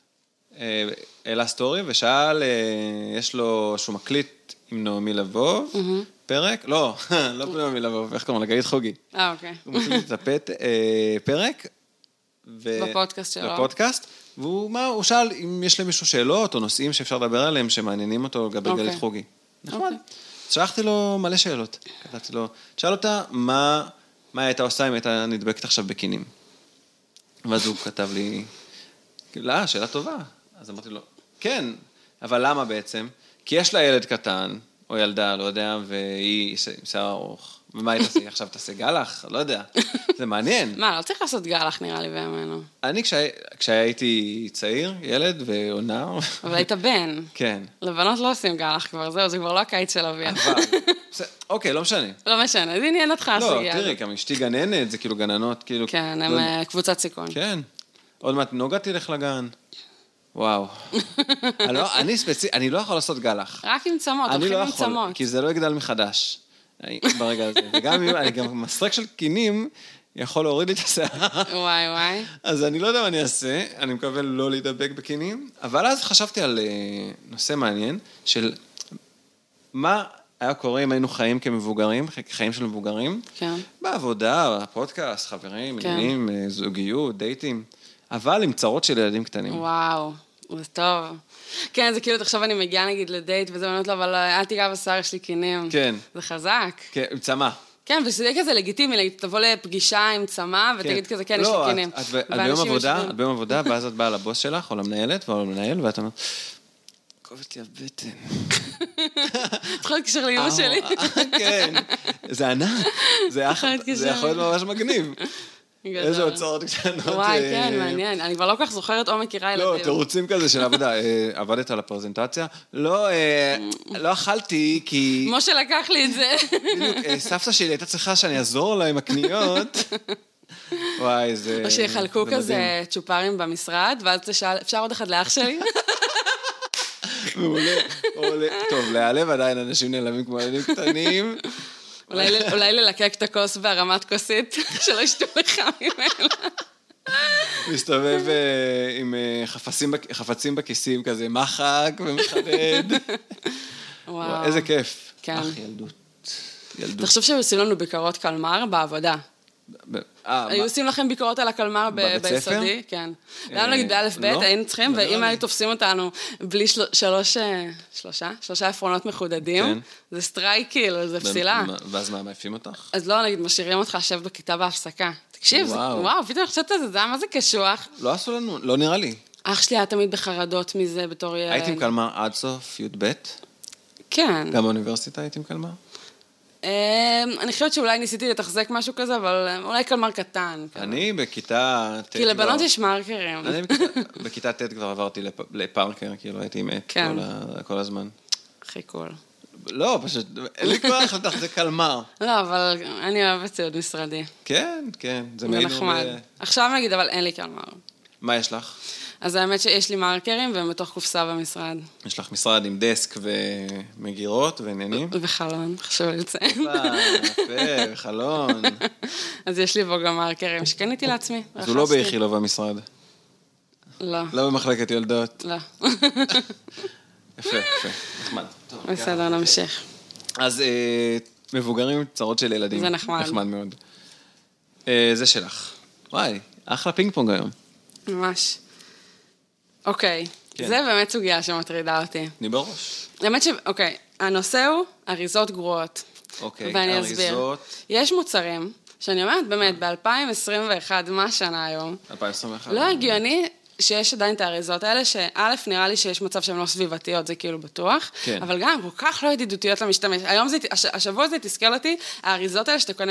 העלה סטורי ושאל, יש לו שהוא מקליט עם נעמי לבוב, פרק, לא נעמי לבוב, איך קוראים לה? גלית חוגי. אוקיי. הוא מקליט את פרק, בפודקאסט שלו. בפודקאסט, והוא שאל אם יש למישהו שאלות או נושאים שאפשר לדבר עליהם שמעניינים אותו לגבי גלית חוגי. נכון. שלחתי לו מלא שאלות. כתבתי לו, שאל אותה מה הייתה עושה אם הייתה נדבקת עכשיו בקינים. ואז הוא כתב לי, לא, שאלה טובה. אז אמרתי לו, כן, אבל למה בעצם? כי יש לה ילד קטן, או ילדה, לא יודע, והיא עם שיער ארוך. ומה היא תעשה? עכשיו תעשה גלח? לא יודע. זה מעניין. מה, לא צריך לעשות גלח נראה לי בימינו. אני כשהייתי צעיר, ילד ונער. אבל היית בן. כן. לבנות לא עושים גלח כבר, זהו, זה כבר לא הקיץ של אביה. אוקיי, לא משנה. לא משנה, זה עניין אותך הסוגיה. לא, תראי, גם אשתי גננת, זה כאילו גננות, כאילו... כן, הם קבוצת סיכון. כן. עוד מעט נוגה תלך לגן. וואו. אני לא יכול לעשות גלח. רק עם צמות, הולכים עם צמות. אני לא יכול, כי זה לא יגדל מחדש. ברגע הזה. וגם אם אני גם מסרק של קינים, יכול להוריד לי את השיער. וואי. אז אני לא יודע מה אני אעשה, אני מקווה לא להידבק בקינים, אבל אז חשבתי על נושא מעניין, של מה היה קורה אם היינו חיים כמבוגרים, חיים של מבוגרים, כן. בעבודה, בפודקאסט, חברים, עניינים, זוגיות, דייטים, אבל עם צרות של ילדים קטנים. וואו, זה טוב. כן, זה כאילו, עכשיו אני מגיעה נגיד לדייט, וזה אומרת לו, אבל אל תיגע בשיער, יש לי קינים. כן. זה חזק. כן, עם צמה. כן, וזה יהיה כזה לגיטימי, תבוא לפגישה עם צמה, ותגיד כזה, כן, יש לי קינים. לא, את ביום עבודה, ואז את באה לבוס שלך, או למנהלת, או למנהל, ואת אומרת, כואבת לי הבטן. צריכה לקשר לאמא שלי. כן, זה ענק. זה יכול להיות ממש מגניב. איזה הוצאות קטנות. וואי, כן, מעניין. אני כבר לא כך זוכרת או מכירה ילדים. לא, תירוצים כזה של עבודה. עבדת על הפרזנטציה? לא אכלתי כי... משה לקח לי את זה. בדיוק, סבתא שלי הייתה צריכה שאני אעזור לה עם הקניות. וואי, זה מדהים. או שיחלקו כזה צ'ופרים במשרד, ואז תשאל, אפשר עוד אחד לאח שלי? טוב, להיעלב עדיין אנשים נעלמים כמו ילדים קטנים. אולי ללקק את הכוס בהרמת כוסית, שלא ישתו לך ממנה. מסתובב עם חפצים בכיסים כזה, מחק ומחדד. וואו. איזה כיף. כן. ילדות. תחשוב שהיו עושים לנו ביקורות קלמר בעבודה. היו עושים לכם ביקורות על הקלמר ביסודי, כן. למה נגיד באלף בית, היינו צריכים, ואם היו תופסים אותנו בלי שלושה עפרונות מחודדים, זה סטרייק כאילו, זה פסילה. ואז מה, מעיפים אותך? אז לא, נגיד, משאירים אותך לשבת בכיתה בהפסקה. תקשיב, וואו, פתאום חושבת על זה, מה זה קשוח? לא עשו לנו, לא נראה לי. אח שלי היה תמיד בחרדות מזה בתור ילד. הייתי עם קלמר עד סוף י"ב? כן. גם באוניברסיטה הייתי עם קלמר? אני חושבת שאולי ניסיתי לתחזק משהו כזה, אבל אולי קלמר קטן. אני בכיתה ט' כי לבנות יש מרקרים. אני בכיתה ט' כבר עברתי לפארקר, כאילו הייתי מת כל הזמן. הכי קול. לא, פשוט, אין לי כוח לתחזק קלמר. לא, אבל אני אוהבת ציוד משרדי. כן, זה נחמד. עכשיו נגיד, אבל אין לי קלמר. מה יש לך? אז האמת שיש לי מרקרים, והם בתוך קופסה במשרד. יש לך משרד עם דסק ומגירות ועניינים? וחלון, חשוב לציין. יפה, וחלון. אז יש לי בו גם מרקרים שקניתי לעצמי. אז הוא לא באיכילוב במשרד? לא. לא במחלקת יולדות? לא. יפה, נחמד. בסדר, נמשיך. אז מבוגרים צרות של ילדים. זה נחמד. נחמד מאוד. זה שלך. וואי, אחלה פינג פונג היום. ממש. אוקיי, זה באמת סוגיה שמטרידה אותי. אני בראש. האמת אוקיי, הנושא הוא אריזות גרועות. אוקיי, ואני אסביר. יש מוצרים, שאני אומרת באמת, ב-2021, מה השנה היום? 2021. לא הגיוני שיש עדיין את האריזות האלה, שא' נראה לי שיש מצב שהן לא סביבתיות, זה כאילו בטוח, כן. אבל גם כל כך לא ידידותיות למשתמש. השבוע זה תזכר אותי, האריזות האלה שאתה קונה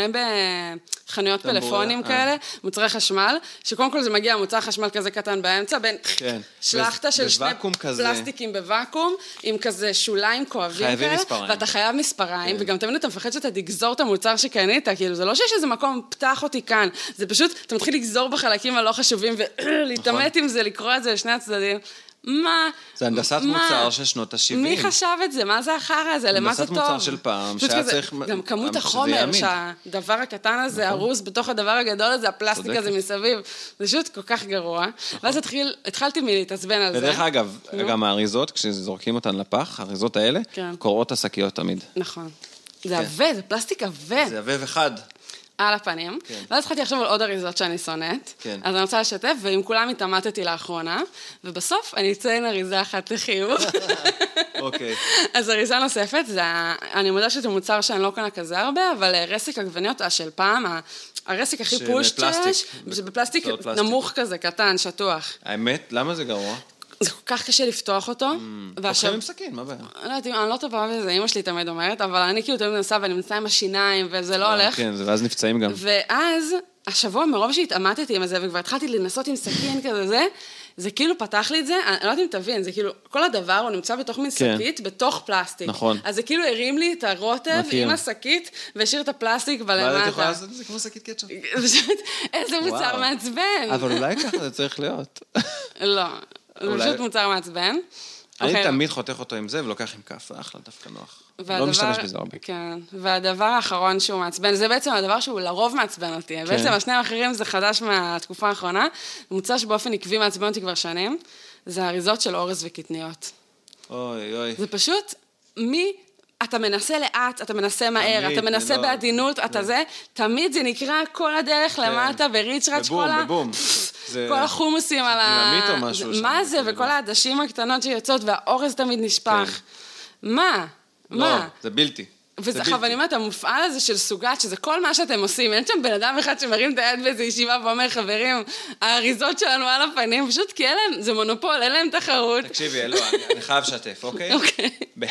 בחנויות פלאפונים כאלה, מוצרי חשמל, שקודם כל זה מגיע מוצר חשמל כזה קטן באמצע, בין שלחת של שני פלסטיקים בוואקום, עם כזה שוליים כואבים כאלה, ואתה חייב מספריים, וגם תמיד אתה מפחד שאתה תגזור את המוצר שקנית, כאילו זה לא שיש איזה מקום, פתח אותי כאן, זה פשוט, אתה מתחיל לגזור בחלקים הלא חשובים ולהתאמת עם זה, לקרוא את זה לשני הצדדים. מה? זה הנדסת מוצר של שנות ה-70. מי חשב את זה? מה זה אחר הזה? למה זה טוב? הנדסת מוצר של פעם, שהיה צריך... גם כמות החומר, שהדבר הקטן הזה, הרוס בתוך הדבר הגדול הזה, הפלסטיק הזה מסביב, זה פשוט כל כך גרוע. ואז התחלתי להתעצבן על זה. ודרך אגב, גם האריזות, כשזורקים אותן לפח, האריזות האלה, קוראות השקיות תמיד. נכון. זה עבה, זה פלסטיק עבה. זה עבה וחד. על הפנים, ואז התחלתי לחשוב על עוד אריזות שאני שונאת, אז אני רוצה לשתף, ועם כולם התאמתתי לאחרונה, ובסוף אני אציין אריזה אחת לחיוב. אוקיי. אז אריזה נוספת, אני מודה שזה מוצר שאני לא קונה כזה הרבה, אבל רסק עגבניות של פעם, הרסק הכי פושט שיש, זה בפלסטיק נמוך כזה, קטן, שטוח. האמת, למה זה גרוע? זה כל כך קשה לפתוח אותו. אוכלים עם סכין, מה בעיה? לא יודעת, אני לא טובה בזה, אמא שלי תמיד אומרת, אבל אני כאילו תמיד מנסה ואני מנסה עם השיניים, וזה לא הולך. כן, ואז נפצעים גם. ואז, השבוע מרוב שהתאמתתי עם זה, וכבר התחלתי לנסות עם סכין כזה, זה כאילו פתח לי את זה, אני לא יודעת אם תבין, זה כאילו, כל הדבר הוא נמצא בתוך מין שקית, בתוך פלסטיק. נכון. אז זה כאילו הרים לי את הרוטב עם השקית, והשאיר את הפלסטיק בלמטה. אבל את יכולה לעשות את זה כמו שקית קטשופ. איזה מוצר מעצבן. אבל אולי ככה זה צריך להיות. לא. זה פשוט מוצר מעצבן. אני תמיד חותך אותו עם זה ולוקח עם כף, אחלה, דווקא נוח. לא משתמש בזה הרבה. כן, והדבר האחרון שהוא מעצבן, זה בעצם הדבר שהוא לרוב מעצבן אותי. בעצם השני האחרים זה חדש מהתקופה האחרונה, מוצר שבאופן עקבי מעצבן אותי כבר שנים, זה האריזות של אורז וקטניות. אוי, אוי. זה פשוט, אתה מנסה לאט, אתה מנסה מהר, אתה מנסה בעדינות, אתה זה, תמיד זה נקרא כל הדרך למטה, וריצ'רץ' כל החומוסים על מה זה, וכל העדשים הקטנות שיוצאות, והאורז תמיד נשפך. מה? לא, זה בלתי. וזה ואני אומרת, המופעל הזה של סוגת, שזה כל מה שאתם עושים, אין שם בן אדם אחד שמרים את היד באיזו ישיבה ואומר, חברים, האריזות שלנו על הפנים, פשוט כי זה מונופול, אין להם תחרות. תקשיבי, אלו, אני חייב לשתף, אוקיי? אוקיי.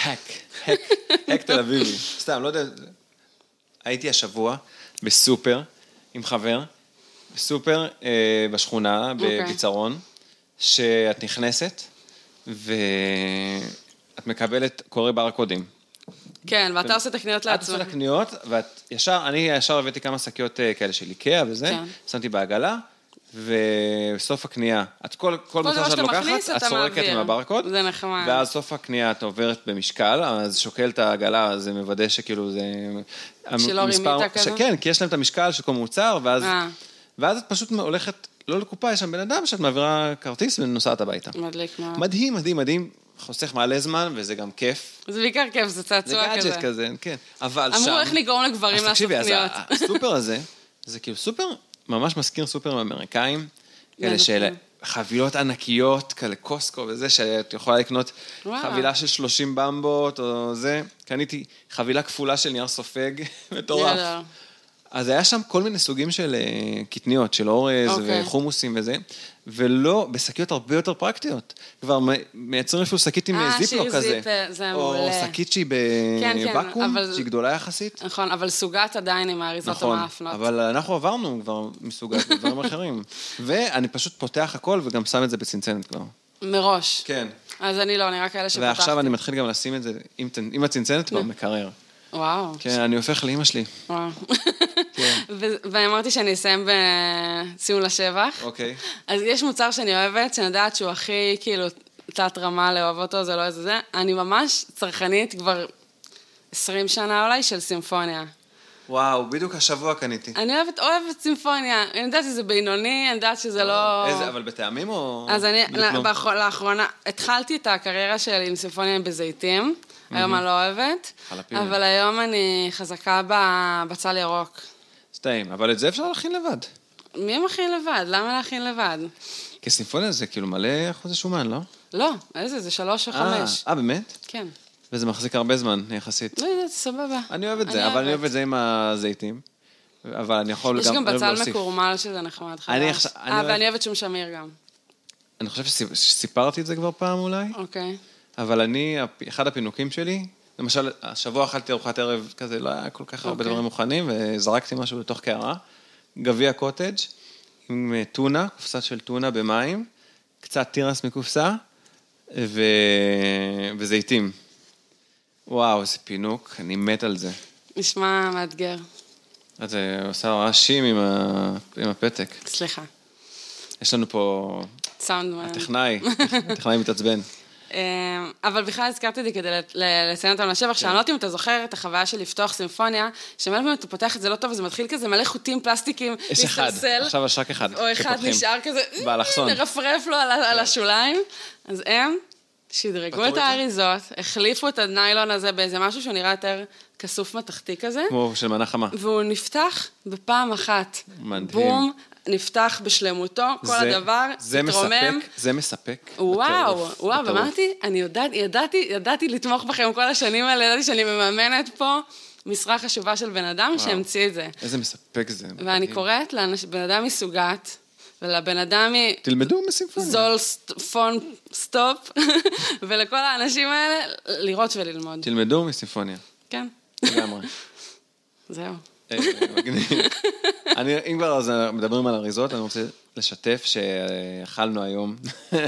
בהק תל אביבי. סתם, לא יודע, הייתי השבוע בסופר עם חבר, בסופר בשכונה, בפיצרון, שאת נכנסת, ואת מקבלת, קורא ברקודים. כן, ואתה עושה את הקניות לעצמך. את עושה את הקניות, אני ישר הבאתי כמה שקיות כאלה של איקאה וזה, שמתי בעגלה, ובסוף הקנייה, כל מוצר שאת לוקחת, את סורקת עם הברקוד, זה נחמד. ואז סוף הקנייה את עוברת במשקל, אז שוקל את העגלה, אז זה מוודא שכאילו זה... שלא רימית כזה? כן, כי יש להם את המשקל של כל מוצר, ואז את פשוט הולכת, לא לקופה, יש שם בן אדם שאת מעבירה כרטיס ונוסעת הביתה. מדליק מאוד. מדהים, מדהים, מדהים. חוסך מעלה זמן, וזה גם כיף. זה בעיקר כיף, זה צעצוע כזה. זה גאדג'ט כזה, כן. אבל שם... אמרו איך לגרום לגברים לעשות קניות. אז תקשיבי, הסופר הזה, זה כאילו סופר, ממש מזכיר סופר אמריקאים, כאלה של חבילות ענקיות, כאלה קוסקו וזה, שאת יכולה לקנות חבילה של 30 במבות, או זה. קניתי חבילה כפולה של נייר סופג, מטורף. אז היה שם כל מיני סוגים של קטניות, של אורז וחומוסים וזה, ולא, בשקיות הרבה יותר פרקטיות. כבר מייצרים אפילו שקית עם זיפלוק כזה. זה מעולה. או שקית שהיא בוואקום, שהיא גדולה יחסית. נכון, אבל סוגת עדיין עם האריזות המאפנות. נכון, אבל אנחנו עברנו כבר מסוגת בדברים אחרים. ואני פשוט פותח הכל וגם שם את זה בצנצנת כבר. מראש. כן. אז אני לא, אני רק כאלה שפתחתי. ועכשיו אני מתחיל גם לשים את זה עם הצנצנת במקרר. וואו. כן, אני הופך לאמא שלי. וואו. ואמרתי שאני אסיים בציון לשבח. אוקיי. אז יש מוצר שאני אוהבת, שאני יודעת שהוא הכי כאילו תת רמה לאהוב אותו, זה לא איזה זה. אני ממש צרכנית כבר 20 שנה אולי של סימפוניה. וואו, בדיוק השבוע קניתי. אני אוהבת סימפוניה. אני יודעת שזה בינוני, אני יודעת שזה לא... איזה, אבל בטעמים או... אז אני, לאחרונה, התחלתי את הקריירה שלי עם סימפוניה בזיתים. היום אני לא אוהבת, אבל היום אני חזקה בצל ירוק. סתאים, אבל את זה אפשר להכין לבד. מי מכין לבד? למה להכין לבד? כי סימפוניה זה כאילו מלא אחוזי שומן, לא? לא, איזה, זה 3 או 5. באמת? כן. וזה מחזיק הרבה זמן, יחסית. לא יודעת, סבבה. אני אוהב את זה, אבל אני אוהב את זה עם הזיתים. אבל אני יכול יש גם בצל מקורמל שזה נחמד חדש. ואני אוהבת שום שמיר גם. אני חושב שסיפרתי את זה כבר פעם אולי. אוקיי. אבל אחד הפינוקים שלי, למשל, השבוע אכלתי ארוחת ערב כזה, לא היה כל כך הרבה דברים מוכנים, וזרקתי משהו בתוך קערה, גביע קוטג' עם טונה, קופסה של טונה במים, קצת תירס מקופסה, וזיתים. וואו, זה פינוק, אני מת על זה. נשמע מאתגר. אז זה עושה רעשים עם הפתק. סליחה. יש לנו פה... סאונדמן. הטכנאי מתעצבן. אבל בכלל הזכרתי לי כדי לציין אותם לשבח, שאני לא יודעת אם אתה זוכר את החוויה של לפתוח סימפוניה, שמלא פעמים אתה פותח את זה לא טוב, וזה מתחיל כזה מלא חוטים פלסטיקים, יש אחד, עכשיו יש רק אחד. או אחד נשאר כזה, נרפרף לו על השוליים. אז הם שדרגו את האריזות, החליפו את הניילון הזה באיזה משהו שהוא נראה יותר כסוף מתחתי כזה. כמו של מנה חמה. והוא נפתח בפעם אחת. בום. נפתח בשלמותו, כל הדבר, התרומם. זה מספק. וואו, ואמרתי, אני ידעתי לתמוך בכם כל השנים האלה, ידעתי שאני מממנת פה משרה חשובה של בן אדם שהמציא את זה. איזה מספק זה. ואני קוראת לבן אדם מסוגת, ולבן אדם תלמדו מסימפוניה. זול פון סטופ, ולכל האנשים האלה לראות וללמוד. תלמדו מסימפוניה. כן. לגמרי. זהו. אם כבר אז מדברים על אריזות, אני רוצה לשתף שאכלנו היום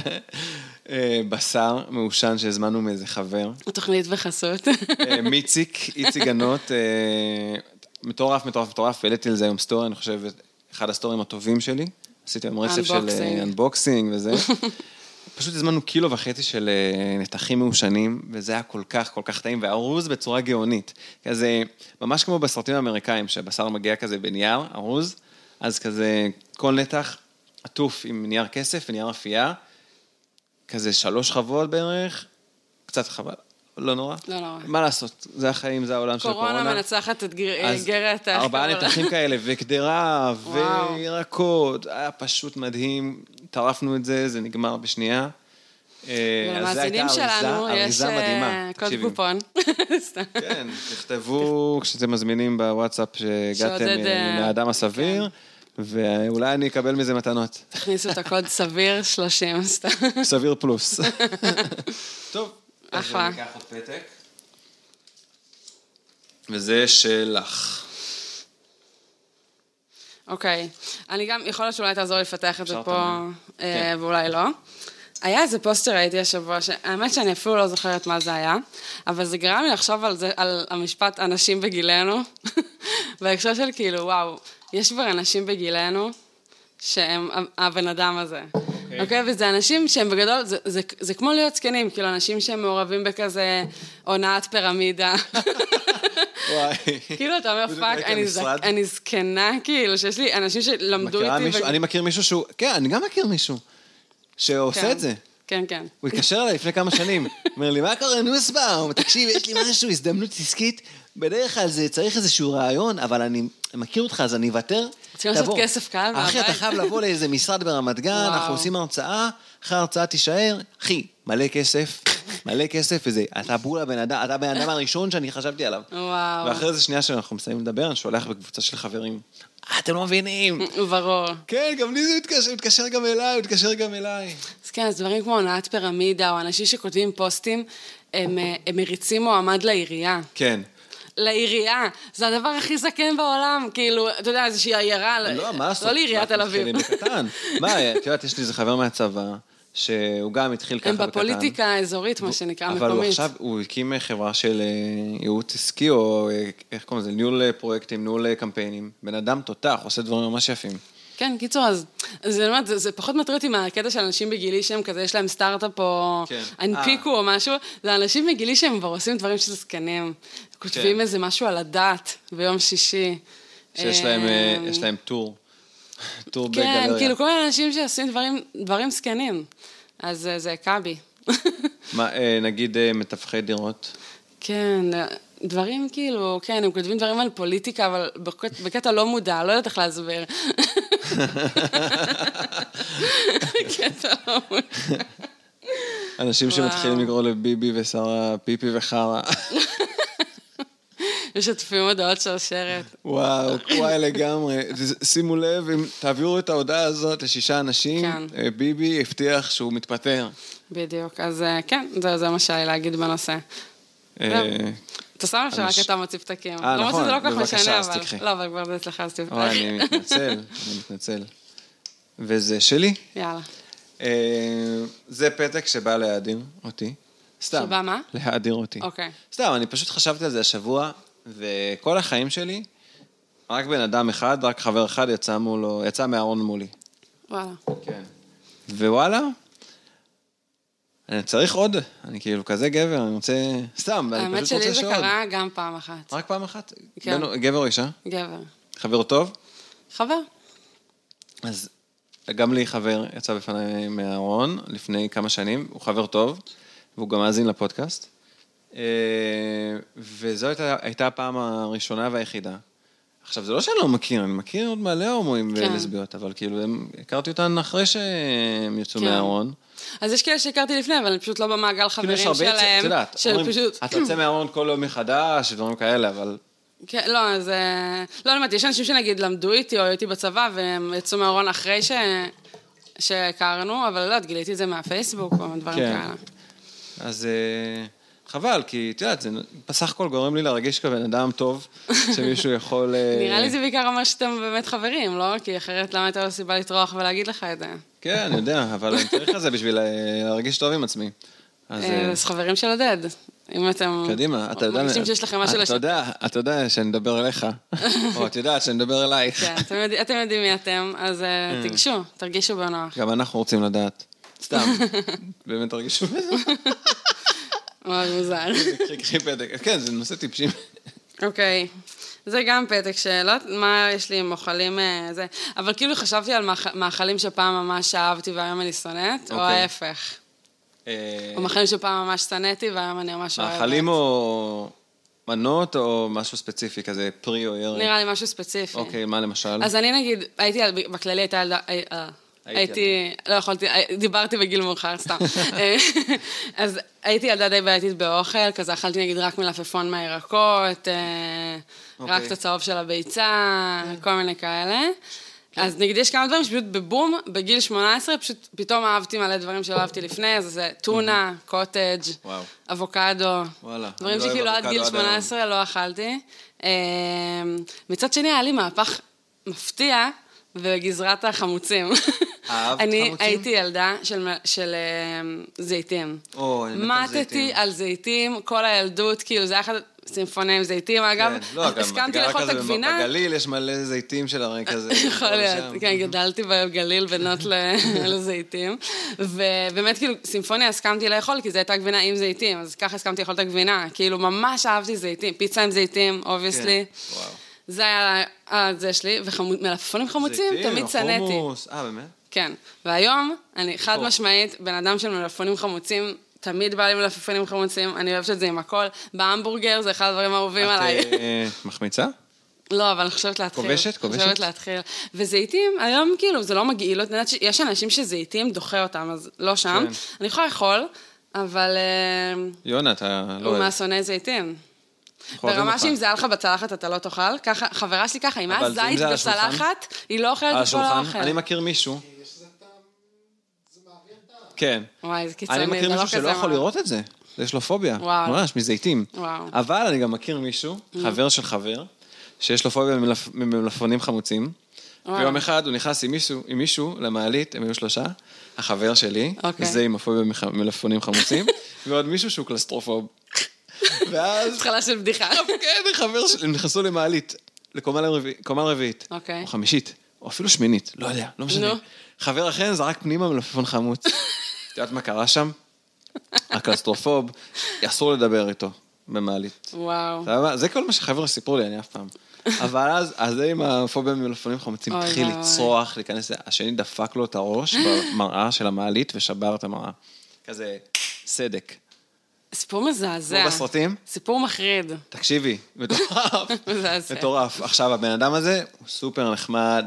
בשר מעושן שהזמנו מאיזה חבר. תוכנית בחסות. איציק גנות, מטורף, העליתי על זה היום סטורי, אני חושב, אחד הסטורים הטובים שלי. עשיתי היום רצף של אנבוקסינג וזה. פשוט הזמנו 1.5 קילו של נתחים מעושנים, וזה היה כל כך טעים, וארוז בצורה גאונית. כזה, ממש כמו בסרטים האמריקאים, שבשר מגיע כזה בנייר, ארוז, אז כזה כל נתח עטוף עם נייר כסף ונייר אפייה, כזה 3 שכבות בערך, קצת חבל, לא נורא. לא נורא. מה לעשות? זה החיים, זה העולם של קורונה. קורונה מנצחת את גרת. 4 נתחים כאלה, וקדרה, וירקות, היה פשוט מדהים, טרפנו את זה, זה נגמר בשנייה. ולמאזינים שלנו יש קוד קופון. כן, תכתבו כשאתם מזמינים בוואטסאפ שהגעתם מהאדם הסביר, ואולי אני אקבל מזה מתנות. תכניסו את הקוד סביר 30. סביר פלוס. טוב. אחלה. אז ניקח עוד פתק. וזה שלך. אוקיי. אני גם, יכול להיות שאולי תעזור לפתח את זה פה, ואולי לא. היה איזה פוסטר ראיתי השבוע, האמת שאני אפילו לא זוכרת מה זה היה, אבל זה גרם לי לחשוב על זה, על המשפט אנשים בגילנו, בהקשר של כאילו, וואו, יש כבר אנשים בגילנו, שהם הבן אדם הזה. אוקיי? וזה אנשים שהם בגדול, זה כמו להיות זקנים, כאילו אנשים שהם מעורבים בכזה הונאת פירמידה. וואי. כאילו אתה אומר, פאק, אני זקנה, כאילו, שיש לי אנשים שלמדו איתי. אני מכיר מישהו שהוא, כן, אני גם מכיר מישהו, שעושה את זה. כן, כן. הוא התקשר אליי לפני כמה שנים, אומר לי, מה קורה, נוסבאום? תקשיב, יש לי משהו, הזדמנות עסקית, בדרך כלל זה צריך איזשהו רעיון, אבל אני מכיר אותך, אז אני אוותר. צריכים לעשות כסף קל. אחי, אתה חייב לבוא לאיזה משרד ברמת גן, אנחנו עושים הרצאה, אחרי ההרצאה תישאר, אחי, מלא כסף, מלא כסף וזה, אתה בול הבן אדם, אתה הבן אדם הראשון שאני חשבתי עליו. וואו. ואחרי זה שנייה שאנחנו מסיימים לדבר, אני שולח בקבוצה של חברים. אתם לא מבינים. ברור. כן, גם לי זה מתקשר גם אליי, הוא מתקשר גם אליי. אז כן, אז דברים כמו הונאת פירמידה, או אנשים שכותבים פוסטים, הם מריצים מועמד לעירייה. כן. לעירייה, זה הדבר הכי זקן בעולם, כאילו, אתה יודע, איזושהי עיירה, לא, מה לעשות? לא לעיריית תל אביב. מה, את יודעת, יש לי איזה חבר מהצבא, שהוא גם התחיל ככה הם בקטן. בפוליטיקה האזורית, מה שנקרא, מקומית. אבל הוא עכשיו, הוא הקים חברה של ייעוץ עסקי, או איך קוראים לזה, ניהול פרויקטים, ניהול קמפיינים. בן אדם תותח, עושה דברים ממש יפים. כן, קיצור, אז זה פחות מטריד אותי מהקטע של אנשים בגילי שהם כזה, יש להם סטארט-אפ או הנפיקו או משהו, זה אנשים בגילי שהם כבר עושים דברים שזה זקנים, כותבים איזה משהו על הדת ביום שישי. שיש להם טור בגלריה. כן, כאילו כל מיני אנשים שעושים דברים זקנים, אז זה קאבי. מה, נגיד מתווכי דירות? כן, דברים כאילו, כן, הם כותבים דברים על פוליטיקה, אבל בקטע לא מודע, לא יודעת איך להסביר. קטע לא מודע. אנשים שמתחילים לקרוא לביבי ושרה פיפי וחרה. משתפים הודעות שרשרת. וואו, לגמרי. שימו לב, אם תעבירו את ההודעה הזאת ל6 אנשים, ביבי הבטיח שהוא מתפטר. בדיוק, אז כן, זה מה שהיה להגיד בנושא. אתה שם לב שרק אתה מוציא פתקים. נכון, בבקשה, אז תקחי. לא, אבל כבר זה אצלך, אז תפתח. אני מתנצל. וזה שלי? יאללה. זה פתק שבא להאדיר אותי. סתם. שבא מה? להאדיר אותי. אוקיי. סתם, אני פשוט חשבתי על זה השבוע, וכל החיים שלי, רק בן אדם אחד, רק חבר אחד יצא מהארון מולי. וואלה. כן. ווואלה, אני צריך עוד, אני כאילו כזה גבר, אני רוצה, סתם, אני פשוט רוצה שעוד. האמת שלי זה קרה גם פעם אחת. רק פעם אחת? כן. גבר או אישה? גבר. חבר טוב? חבר. אז גם לי חבר יצא בפני מהארון לפני כמה שנים, הוא חבר טוב, והוא גם מאזין לפודקאסט. וזו הייתה הפעם הראשונה והיחידה. עכשיו, זה לא שאני לא מכיר, אני מכיר עוד מלא הומואים ולסביות, אבל כאילו, הכרתי אותן אחרי שהם יצאו מהארון. אז יש כאלה שהכרתי לפני, אבל אני פשוט לא במעגל חברים שלהם. את יודעת, אתה יוצא מהארון כל יום מחדש, דברים כאלה, אבל... כן, לא, אז... לא, אני אומרת, יש אנשים שנגיד למדו איתי או הייתי בצבא, והם יצאו מהארון אחרי שהכרנו, אבל לא, גיליתי את זה מהפייסבוק או דברים כאלה. אז חבל, כי את יודעת, זה בסך הכל גורם לי להרגיש כבן אדם טוב, שמישהו יכול... נראה לי זה בעיקר אומר שאתם באמת חברים, לא? כי אחרת למה הייתה לו סיבה לטרוח ולהגיד לך את זה? כן, אני יודע, אבל אני צריך את זה בשביל להרגיש טוב עם עצמי. אז חברים של עודד. אם אתם... קדימה, אתה יודע... מרגישים שיש לכם משהו... אתה יודע שאני מדבר אליך, או את יודעת שאני מדבר אלייך. כן, אתם יודעים מי אתם, אז תיגשו, תרגישו בנוח. גם אנחנו רוצים לדעת. סתם, באמת תרגישו בזה. מאוד מוזר. קחי פתק. כן, זה נושא טיפשים. אוקיי. זה גם פתק שאלות, מה יש לי עם אוכלים זה, אבל כאילו חשבתי על מאכלים שפעם ממש אהבתי והיום אני שונאת, או ההפך. או מאכלים שפעם ממש שנאתי והיום אני ממש אוהבת. מאכלים או מנות או משהו ספציפי, כזה פרי או ירק? נראה לי משהו ספציפי. אוקיי, מה למשל? אז אני נגיד, בכללי לא יכולתי, דיברתי בגיל מאוחר, סתם. אז הייתי ילדה די בעייתית באוכל, כזה אכלתי נגיד רק מלפפון מהירקות, רק את הצהוב של הביצה, כל מיני כאלה. אז נגיד יש כמה דברים שפשוט בבום, בגיל 18, פשוט פתאום אהבתי מלא דברים שלא אהבתי לפני, אז זה טונה, קוטג', אבוקדו, דברים שכאילו עד גיל 18 לא אכלתי. מצד שני היה לי מהפך מפתיע, ובגזרת החמוצים. אהבת אני חמוצים? הייתי ילדה של זיתים. מתתי על זיתים, כל הילדות, כאילו זה היה אחד סימפוניה עם זיתים, אגב, הסכמתי לאכול את הגבינה. בגליל יש מלא זיתים של הרקע הזה. יכול להיות, כן, גדלתי בגליל בנות לזיתים, ובאמת כאילו סימפוניה הסכמתי לאכול, כי זו הייתה גבינה עם זיתים, אז ככה הסכמתי לאכול את הגבינה, כאילו ממש אהבתי זיתים, פיצה עם זיתים, obviously. וואו. זה היה זה שלי, ומלפפונים חמוצים תמיד צנאתי. חומוס, באמת? כן, והיום אני חד משמעית, בן אדם של מלפפונים חמוצים, תמיד בא לי מלפפונים חמוצים, אני אוהבת את זה עם הכל, בהמבורגר זה אחד הדברים האהובים עליי. את מחמיצה? לא, אבל אני חושבת להתחיל. כובשת? חושבת להתחיל. וזיתים, היום כאילו, זה לא מגעיל, יש אנשים שזיתים דוחה אותם, אז לא שם. אני יכולה לאכול, אבל יונה, אתה לא הוא אוהב. מהשונאי זיתים. אנחנו אוהבים ברמה אותך. שאם זה היה לך בצלחת, אתה לא תאכל. ככה, חברה שלי ככה, אם היה אבל זה- אם זית זה על השולחן? בצלחת, היא לא אוכלת על את כל השולחן, האוכל. אני מכיר מישהו, יש לזה טעם, זה מעביר טעם. כן. וואי, זה קיצוני, אני זה מכיר לא מישהו שלא כזה יכול מה. לראות את זה. יש לו פוביה, וואו. ממש, מזיתים. וואו. אבל אני גם מכיר מישהו, חבר של חבר, שיש לו פוביה ממלפפונים חמוצים. וואו. ויום אחד הוא נכנס עם מישהו למעלית, הם היו 3, החבר שלי, אוקיי. זה עם הפוביה ממלפפונים חמוצים, ועוד מישהו שהוא קלסטרופוב. ואז, התחלה של בדיחה. כן, חבר שלי, הם נכנסו למעלית, לקומה רביעית, אוקיי. או חמישית, או אפילו שמינית, לא יודע, לא משנה. נו. חבר אחר זרק פנימה מלפפון חמוץ. את יודעת מה קרה שם? הקלסטרופוב, אסור לדבר איתו במעלית. וואו. סבבה? זה כל מה שחבר'ה סיפרו לי, אני אף פעם. אבל אז זה עם הפוביה ממלפפונים חמוצים, אוי, התחיל אוי. לצרוח, להיכנס, השני דפק לו את הראש במראה של המעלית ושבר את המראה. כזה סדק. סיפור מזעזע. כמו בסרטים? סיפור מחריד. תקשיבי, מטורף. מזעזע. מטורף. עכשיו, הבן אדם הזה הוא סופר נחמד,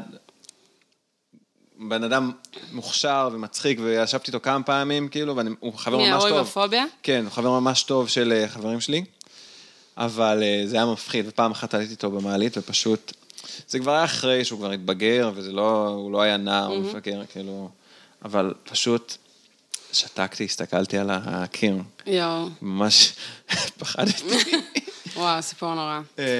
בן אדם מוכשר ומצחיק, וישבתי איתו כמה פעמים, כאילו, והוא חבר מי, ממש ההוא עם טוב. הפוביה? כן, הוא חבר ממש טוב של חברים שלי, אבל זה היה מפחיד, ופעם אחת עליתי איתו במעלית, ופשוט, זה כבר היה אחרי שהוא כבר התבגר, וזה לא, הוא לא היה נער, הוא מפגר, כאילו, אבל פשוט שתקתי, הסתכלתי על הקיר, יואו. ממש פחדתי. וואו, סיפור נורא.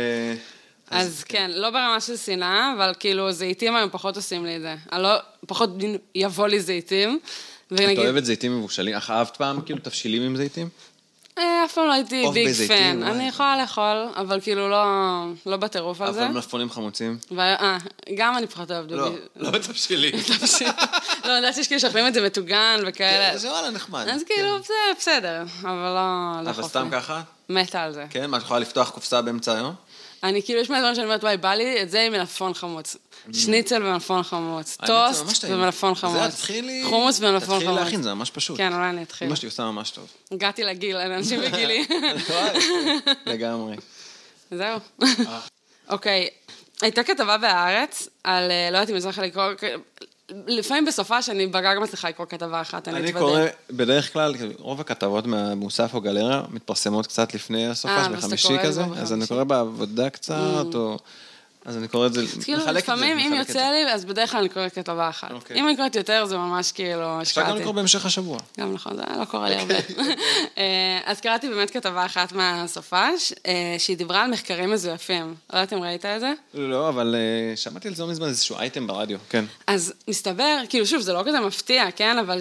אז כן, לא ברמה של שנאה, אבל כאילו זיתים היום פחות עושים לי את זה. אני לא, פחות יבוא לי זיתים. את אוהבת זיתים מבושלים? אך אהבת פעם כאילו תבשילים עם זיתים? אף פעם לא הייתי עוף ביג בזיתים, פן. וואי. אני יכולה לאכול, אבל כאילו לא בטירוף על זה. אבל מלפפונים חמוצים? גם אני פחות אוהבת. לא בתבשילים. לא, אני יודעת שיש כאילו שאוכלים את זה מטוגן וכאלה. זה וואלה נחמד. אז כאילו, זה בסדר, אבל לא... אבל סתם ככה? מתה על זה. כן, מה, את יכולה לפתוח קופסה באמצע היום? אני כאילו, יש מהדברים שאני אומרת, וואי, בא לי את זה עם מלפפון חמוץ. שניצל ומלפפון חמוץ. האמת, זה ממש טוסט טעים. ומלפפון חמוץ. זה, תתחילי... חומוס ומלפפון תתחילי חמוץ. להכין, זה ממש פשוט. כן, אולי אני אתחיל. אמא שלי עושה ממש טוב. הגעתי לגיל, אנשים בגילי. לגמרי. זהו. אוקיי, הייתה כתבה בהארץ על, לא יודעת אם אני צריכה לקרוא, לפעמים בסופה שאני בגג מצליחה לקרוא כתבה אחת, אני אני אתוודה. קורא, בדרך כלל, רוב הכתבות מהמוסף או גלריה מתפרסמות קצת לפני הסופה, אז אתה בחמישי קורא כזה, כבר אז אני בחמישי. קורא בעבודה קצת, או... אז אני קורא את זה, אז כאילו, מחלק את זה. לפעמים, אם מחלק את יוצא זה. לי, אז בדרך כלל אני קוראת כתבה אחת. אוקיי. אם אני קוראת יותר, זה ממש כאילו, אפשר גם השקעתי. לקרוא בהמשך השבוע. גם נכון, זה לא קורה לי הרבה. אז קראתי באמת כתבה אחת מהסופש, שהיא דיברה על מחקרים מזויפים. לא יודעת אם ראית את זה? לא, אבל שמעתי על זה לא מזמן איזשהו אייטם ברדיו, כן. אז מסתבר, כאילו שוב, זה לא כזה מפתיע, כן? אבל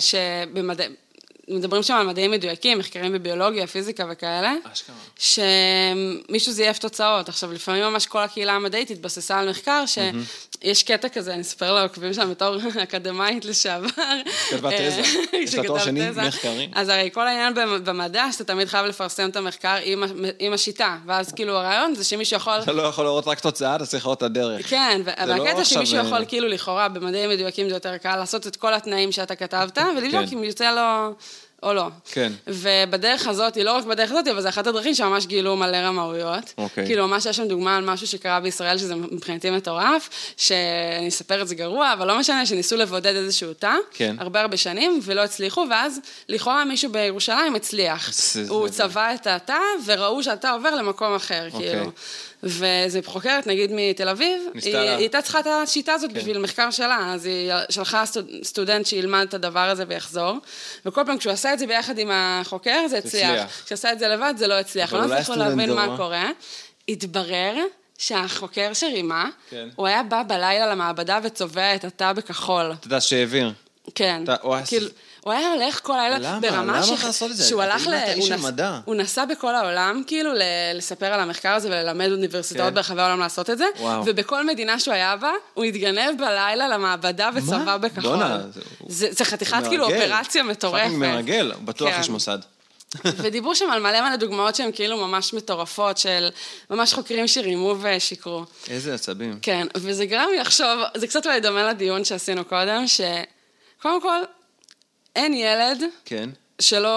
מדברים שם על מדעים מדויקים, מחקרים בביולוגיה, פיזיקה וכאלה. אשכרה. שמישהו זייף תוצאות. עכשיו, לפעמים ממש כל הקהילה המדעית התבססה על מחקר, שיש קטע כזה, אני אספר לעוקבים שם בתור אקדמאית לשעבר. כתבת תזה. יש לה תואר שני, מחקרים. אז הרי כל העניין במדע, שאתה תמיד חייב לפרסם את המחקר עם השיטה. ואז כאילו הרעיון זה שמישהו יכול... אתה לא יכול לראות רק תוצאה, אתה צריך לראות את הדרך. כן, והקטע שמישהו עכשיו, יכול כאילו לכאורה, במדעים מדויקים זה יותר קל, לעשות את כל התנאים שאתה כתבת, ולבדוק כן. אם יוצא לו או לא. כן. ובדרך הזאת, לא רק בדרך הזאת, אבל זה אחת הדרכים שממש גילו מלא רמאויות. אוקיי. כאילו, ממש יש שם דוגמה על משהו שקרה בישראל, שזה מבחינתי מטורף, שאני אספר את זה גרוע, אבל לא משנה, שניסו לבודד איזשהו תא, כן. הרבה שנים, ולא הצליחו, ואז לכאורה מישהו בירושלים הצליח. הוא צבע את התא, וראו שהתא עובר למקום אחר, אוקיי. כאילו. וזה חוקרת, נגיד מתל אביב, היא הייתה צריכה את השיטה הזאת בשביל מחקר שלה, אז היא שלחה סטודנט שילמד את הדבר הזה ויחזור, וכל פעם כשהוא עשה את זה ביחד עם החוקר, זה הצליח. כשעשה את זה לבד, זה לא הצליח. אבל לא אולי הצליחו להבין סטודנט מה קורה. התברר שהחוקר שרימה, כן. הוא היה בא בלילה למעבדה וצובע את התא בכחול. אתה יודע שהעביר. כן. וואי, כאילו, הוא היה הולך כל לילה למה? ברמה למה לך לעשות את זה? שהוא הלך אתה איש של מדע. הוא נסע בכל העולם, כאילו, לספר על המחקר הזה וללמד אוניברסיטאות כן. ברחבי העולם לעשות את זה, וואו. ובכל מדינה שהוא היה בה, הוא התגנב בלילה למעבדה וצבע בכחול. בונה, זה חתיכת כאילו אופרציה מטורפת. פאקינג מרגל, בטוח כן. יש מוסד. ודיברו שם על מלא דוגמאות שהן כאילו ממש מטורפות, של ממש חוקרים שרימו ושיקרו. איזה עצבים. כן, וזה גרם לי לחשוב, זה קצת אולי דומה לדיון שעשינו קודם, שקודם כל, אין ילד כן.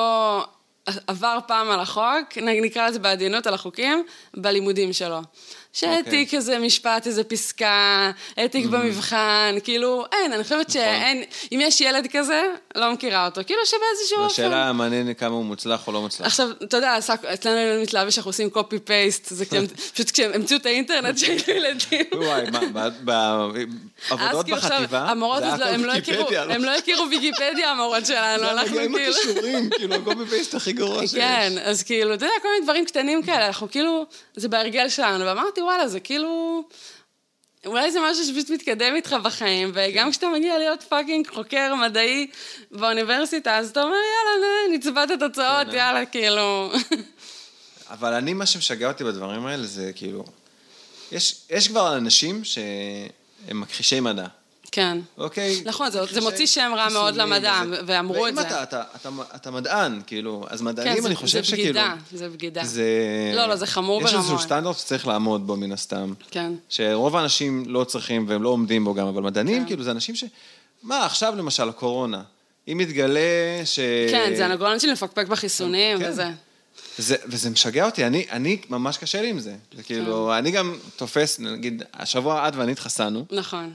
שלא עבר פעם על החוק, נקרא לזה בעדינות על החוקים, בלימודים שלו. שהעתיק איזה משפט, איזה פסקה, העתיק במבחן, כאילו, אין, אני חושבת שאין, אם יש ילד כזה, לא מכירה אותו, כאילו שבאיזשהו אופן. השאלה מעניין כמה הוא מוצלח או לא מוצלח. עכשיו, אתה יודע, אצלנו מתלהב שאנחנו עושים copy-paste, זה פשוט כשהם המציאו את האינטרנט שהיו ילדים. וואי, בעבודות בחטיבה, זה היה ויקיפדיה. הם לא הכירו ויקיפדיה, המורות שלנו, אנחנו כאילו... זה מגיעים הכישורים, כאילו, copy-paste הכי גרוע שיש. כן, אז כאילו, אתה יודע, כל מיני דברים קטנים כאלה, אנחנו כאילו, זה בהרגל שלנו, ואמרתי, וואלה, זה כאילו, אולי זה משהו שפשוט מתקדם איתך בחיים, וגם כשאתה מגיע להיות פאקינג חוקר מדעי באוניברסיטה, אז אתה אומר, יאללה, נצבת התוצאות, יאללה, כאילו. אבל אני, מה שמשגע אותי בדברים האלה, זה כאילו, יש כבר אנשים שהם מכחישי מדע. כן. אוקיי? נכון, זה מוציא שם רע מאוד למדע, ואמרו את זה. ואם אתה מדען, כאילו, אז מדענים אני חושב שכאילו... זה בגידה. לא, זה חמור ברמות. יש איזשהו סטנדרט שצריך לעמוד בו מן הסתם. כן. שרוב האנשים לא צריכים והם לא עומדים בו גם, אבל מדענים, כאילו, זה אנשים ש... מה, עכשיו למשל, הקורונה. אם מתגלה ש... כן, זה הנגרון של לפקפק בחיסונים וזה. וזה משגע אותי, אני ממש קשה לי עם זה. כאילו, אני גם תופס, נגיד, השבוע עד ואני התחסנו. נכון.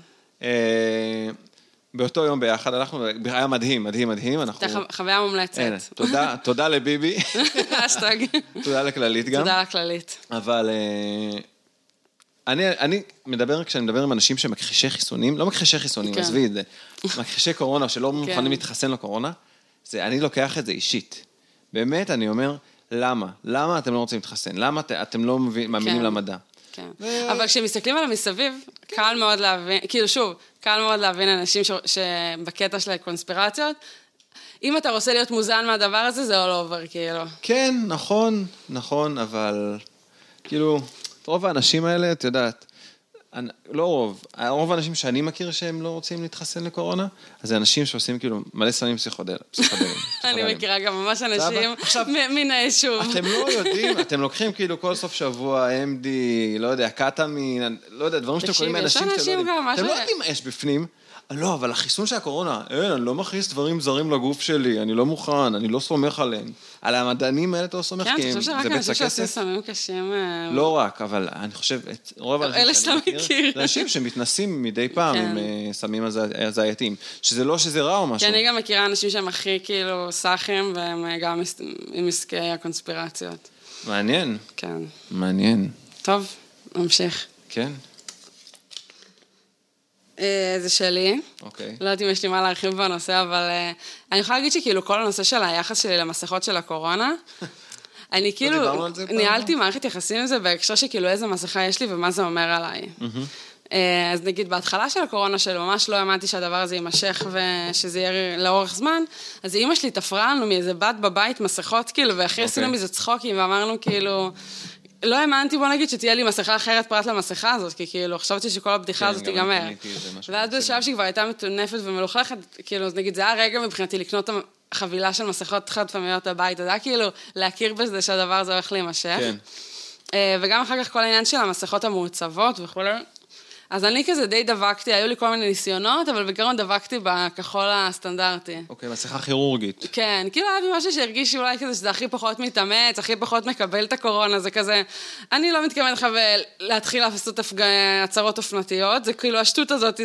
באותו יום ביחד, היה מדהים. חוויה מומלצת. תודה לביבי. אשטג. תודה לכללית גם. תודה לכללית. אבל כשאני מדבר עם אנשים שמכחישי חיסונים, לא מכחישי חיסונים, עזבי את זה, מכחישי קורונה, שלא מוכנים להתחסן לקורונה, אני לוקח את זה אישית. באמת, אני אומר, למה? למה אתם לא רוצים להתחסן? למה אתם לא מאמינים למדע? אבל כשמסתכלים על המסביב, קל מאוד להבין, כאילו שוב, קל מאוד להבין אנשים שבקטע של הקונספירציות, אם אתה רוצה להיות מוזן מהדבר הזה, זה all over, כאילו. כן, נכון, אבל כאילו, רוב האנשים האלה, את יודעת, לא רוב האנשים שאני מכיר שהם לא רוצים להתחסן לקורונה, אז זה אנשים שעושים כאילו מלא סמים פסיכודליים. אני מכירה גם ממש אנשים מן היישוב. אתם לא יודעים, אתם לוקחים כאילו כל סוף שבוע, MD, לא יודע, קטמין, לא יודע, דברים שאתם קוראים מאנשים שאתם לא יודעים. אתם לא יודעים מה יש בפנים. לא, אבל החיסון של הקורונה, אני לא מכניס דברים זרים לגוף שלי, אני לא מוכן, אני לא סומך עליהם. על המדענים האלה אתה לא סומך, כי זה בצע כסף. סמים קשים. לא רק, אבל אני חושב, רוב האנשים שאני מכיר, זה אנשים שמתנסים מדי פעם עם סמים הזייתיים, שזה לא שזה רע או משהו. כי אני גם מכירה אנשים שהם הכי כאילו סאחים, והם גם עם עסקי הקונספירציות. מעניין. כן. מעניין. טוב, נמשיך. כן. זה שלי. אוקיי. לא יודעת אם יש לי מה להרחיב בנושא, אבל אני יכולה להגיד שכאילו כל הנושא של היחס שלי למסכות של הקורונה, אני כאילו ניהלתי מערכת יחסים עם זה בהקשר שכאילו איזה מסכה יש לי ומה זה אומר עליי. אז נגיד בהתחלה של הקורונה שלו, ממש לא האמנתי שהדבר הזה יימשך ושזה יהיה לאורך זמן, אז אמא שלי תפרה לנו מאיזה בת בבית מסכות כאילו, ואחרי עשינו מזה צחוקים ואמרנו כאילו, לא האמנתי, בוא נגיד, שתהיה לי מסכה אחרת פרט למסכה הזאת, כי כאילו, חשבתי שכל הבדיחה הזאת תיגמר. ואז בשלב שכבר הייתה מטונפת ומלוכלכת, כאילו, אז נגיד, זה היה רגע מבחינתי לקנות חבילה של מסכות חד פעמיות הבית, אז היה כאילו להכיר בזה שהדבר הזה הולך להימשך. וגם אחר כך כל העניין של המסכות המעוצבות וכו'. אז אני כזה די דבקתי, היו לי כל מיני ניסיונות, אבל בגרון דבקתי בכחול הסטנדרטי. אוקיי, מסכה כירורגית. כן, כאילו היה בי משהו שהרגיש אולי כזה שזה הכי פחות מתאמץ, הכי פחות מקבל את הקורונה, זה כזה, אני לא מתכוונת לך להתחיל לעשות הצהרות אופנתיות, זה כאילו השטות הזאת,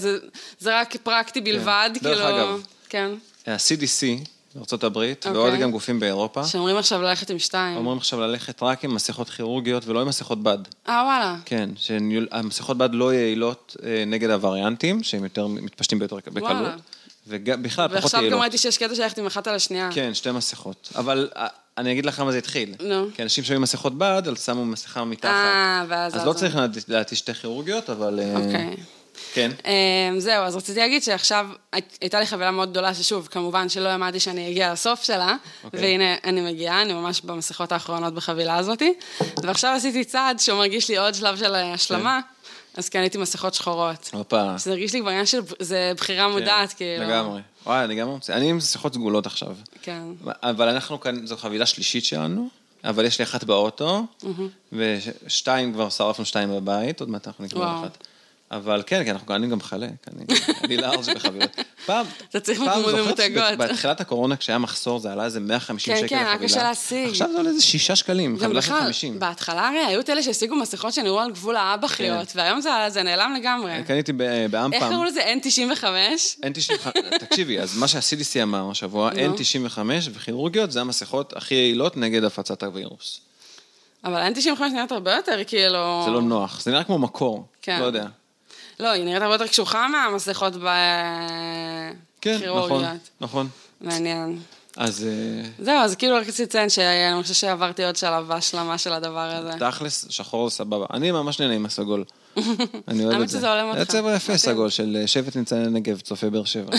זה רק פרקטי בלבד, כאילו. דרך אגב, כן. ה-CDC, בארצות הברית, ועוד גם גופים באירופה. שאומרים עכשיו ללכת עם 2. אומרים עכשיו ללכת רק עם מסכות כירורגיות ולא עם מסכות בד. וואלה. כן, שהמסכות בד לא יעילות נגד הווריאנטים, שהם יותר מתפשטים ביותר בקלות. ובכלל פחות יעילות. ועכשיו גם ראיתי שיש קטע שהלכתי מאחת על השנייה. כן, 2 מסכות. אבל אני אגיד לך מה זה התחיל. כי אנשים שהיו מסכות בד, אז שמו מסכה מתחת. אז לא צריך להתיש 2 כירורגיות, אבל... אוקיי. כן. זהו, אז רציתי להגיד שעכשיו הייתה לי חבילה מאוד גדולה, ששוב, כמובן שלא אמרתי שאני אגיע לסוף שלה, והנה אני מגיעה, אני ממש במסכות האחרונות בחבילה הזאת, ועכשיו עשיתי צעד שהוא מרגיש לי עוד שלב של השלמה, אז כן, הייתי מסכות שחורות. שזה הרגיש לי כבר עניין של, זה בחירה מודעת, כאילו. לגמרי. וואי, אני גם רוצה. אני עם מסכות סגולות עכשיו. כן. אבל אנחנו כאן, זו חבילה שלישית שלנו, אבל יש לי 1 באוטו, ו2 כבר שרפנו 2 בבית, עוד מעט אנחנו נקרא 1. אבל כן, כי אנחנו גם מחלק, אני לארג' בחבילות. פעם, אתה צריך מותגות. בתחילת הקורונה, כשהיה מחסור, זה עלה איזה 150 שקל לחבילה. כן, היה קשה להשיג. עכשיו זה עולה איזה 6 שקלים, חבילה של 50. בהתחלה הרי היו אלה שהשיגו מסכות שנראו על גבול האבחיות, והיום זה נעלם לגמרי. קניתי באמפם. איך קראו לזה? N95? תקשיבי, אז מה שה-CDC אמר השבוע, N95 וכירורגיות, זה המסכות הכי יעילות נגד הפצת הווירוס. אבל N95 נראית הרבה יותר, כאילו... זה לא נוח, זה נראה כמו מקור, לא יודע. לא, היא נראית הרבה יותר קשוחה מהמסכות בכירורגיות. כן, נכון. מעניין. אז... זהו, אז כאילו רק לציין שאני חושב שעברתי עוד שלב בהשלמה של הדבר הזה. תכלס, שחור סבבה. אני ממש נהנה עם הסגול. אני אוהב את זה. שזה עולם אותך. זה צבע יפה סגול של שבט ניצני נגב, צופה באר שבע.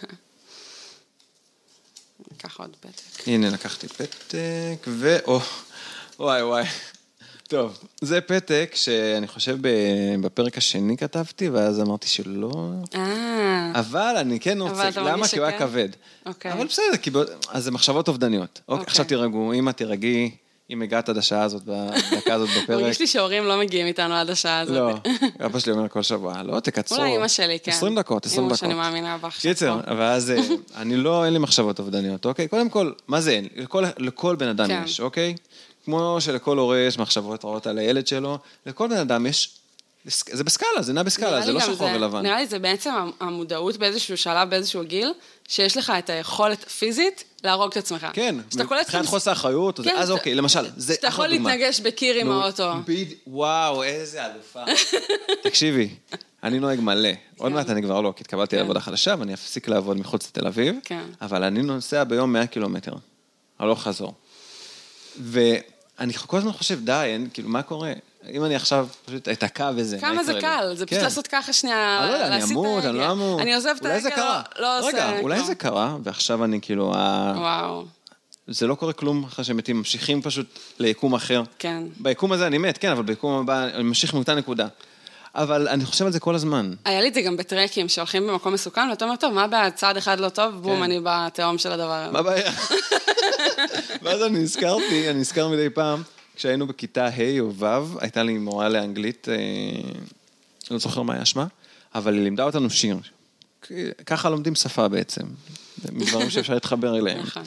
ניקח עוד פתק. הנה, לקחתי פתק, וואי. טוב, זה פתק שאני חושב בפרק השני כתבתי, ואז אמרתי שלא. אבל אני כן רוצה, למה? כי הוא היה כבד. אבל בסדר, אז זה מחשבות אובדניות. עכשיו תירגעו, אמא תירגעי, אם הגעת עד השעה הזאת, בדקה הזאת בפרק. מרגיש לי שהורים לא מגיעים איתנו עד השעה הזאת. לא, אבא שלי אומר כל שבוע, לא, תקצרו. אולי אמא שלי, כן. 20 דקות. אמא שאני מאמינה בה עכשיו. קיצר, ואז אין לי מחשבות אובדניות, אוקיי? קודם כל, מה זה אין? לכל בן אדם יש, אוקיי? כמו שלכל הורה יש מחשבות רעות על הילד שלו, לכל בן אדם יש, זה בסקאלה, זה נע בסקאלה, זה לא שחור ולבן. נראה לי זה בעצם המודעות באיזשהו שלב, באיזשהו גיל, שיש לך את היכולת פיזית להרוג את עצמך. כן, מבחינת חוסר האחריות, אז אוקיי, למשל, זה אתה יכול להתנגש בקיר עם האוטו. וואו, איזה אלופה. תקשיבי, אני נוהג מלא. עוד מעט אני כבר לא, כי התקבלתי לעבודה חדשה, ואני אפסיק לעבוד מחוץ לתל אביב, אבל אני נוסע ביום 100 קילומטר, הלוך חזור. ואני כל הזמן חושב, די, כאילו, מה קורה? אם אני עכשיו פשוט אתעקע וזה, כמה זה קל, זה פשוט לעשות ככה שנייה, אני לא יודע, אני אמות, אני לא אמות. אני עוזב את ההגה, לא עושה. רגע, אולי זה קרה, ועכשיו אני כאילו, וואו. זה לא קורה כלום אחרי שמתים, ממשיכים פשוט ליקום אחר. כן. ביקום הזה אני מת, כן, אבל ביקום הבא אני ממשיך מאותה נקודה. אבל אני חושב על זה כל הזמן. היה לי את זה גם בטרקים, שהולכים במקום מסוכן, ואתה אומר, טוב, מה הבעיה? צעד אחד לא טוב, בום, אני בתהום של הדבר הזה. מה הבעיה? ואז אני נזכר מדי פעם, כשהיינו בכיתה ה' או ו', הייתה לי מורה לאנגלית, לא זוכר מה היה שמה, אבל היא לימדה אותנו שיר. ככה לומדים שפה בעצם, מדברים שאפשר להתחבר אליהם. נכון.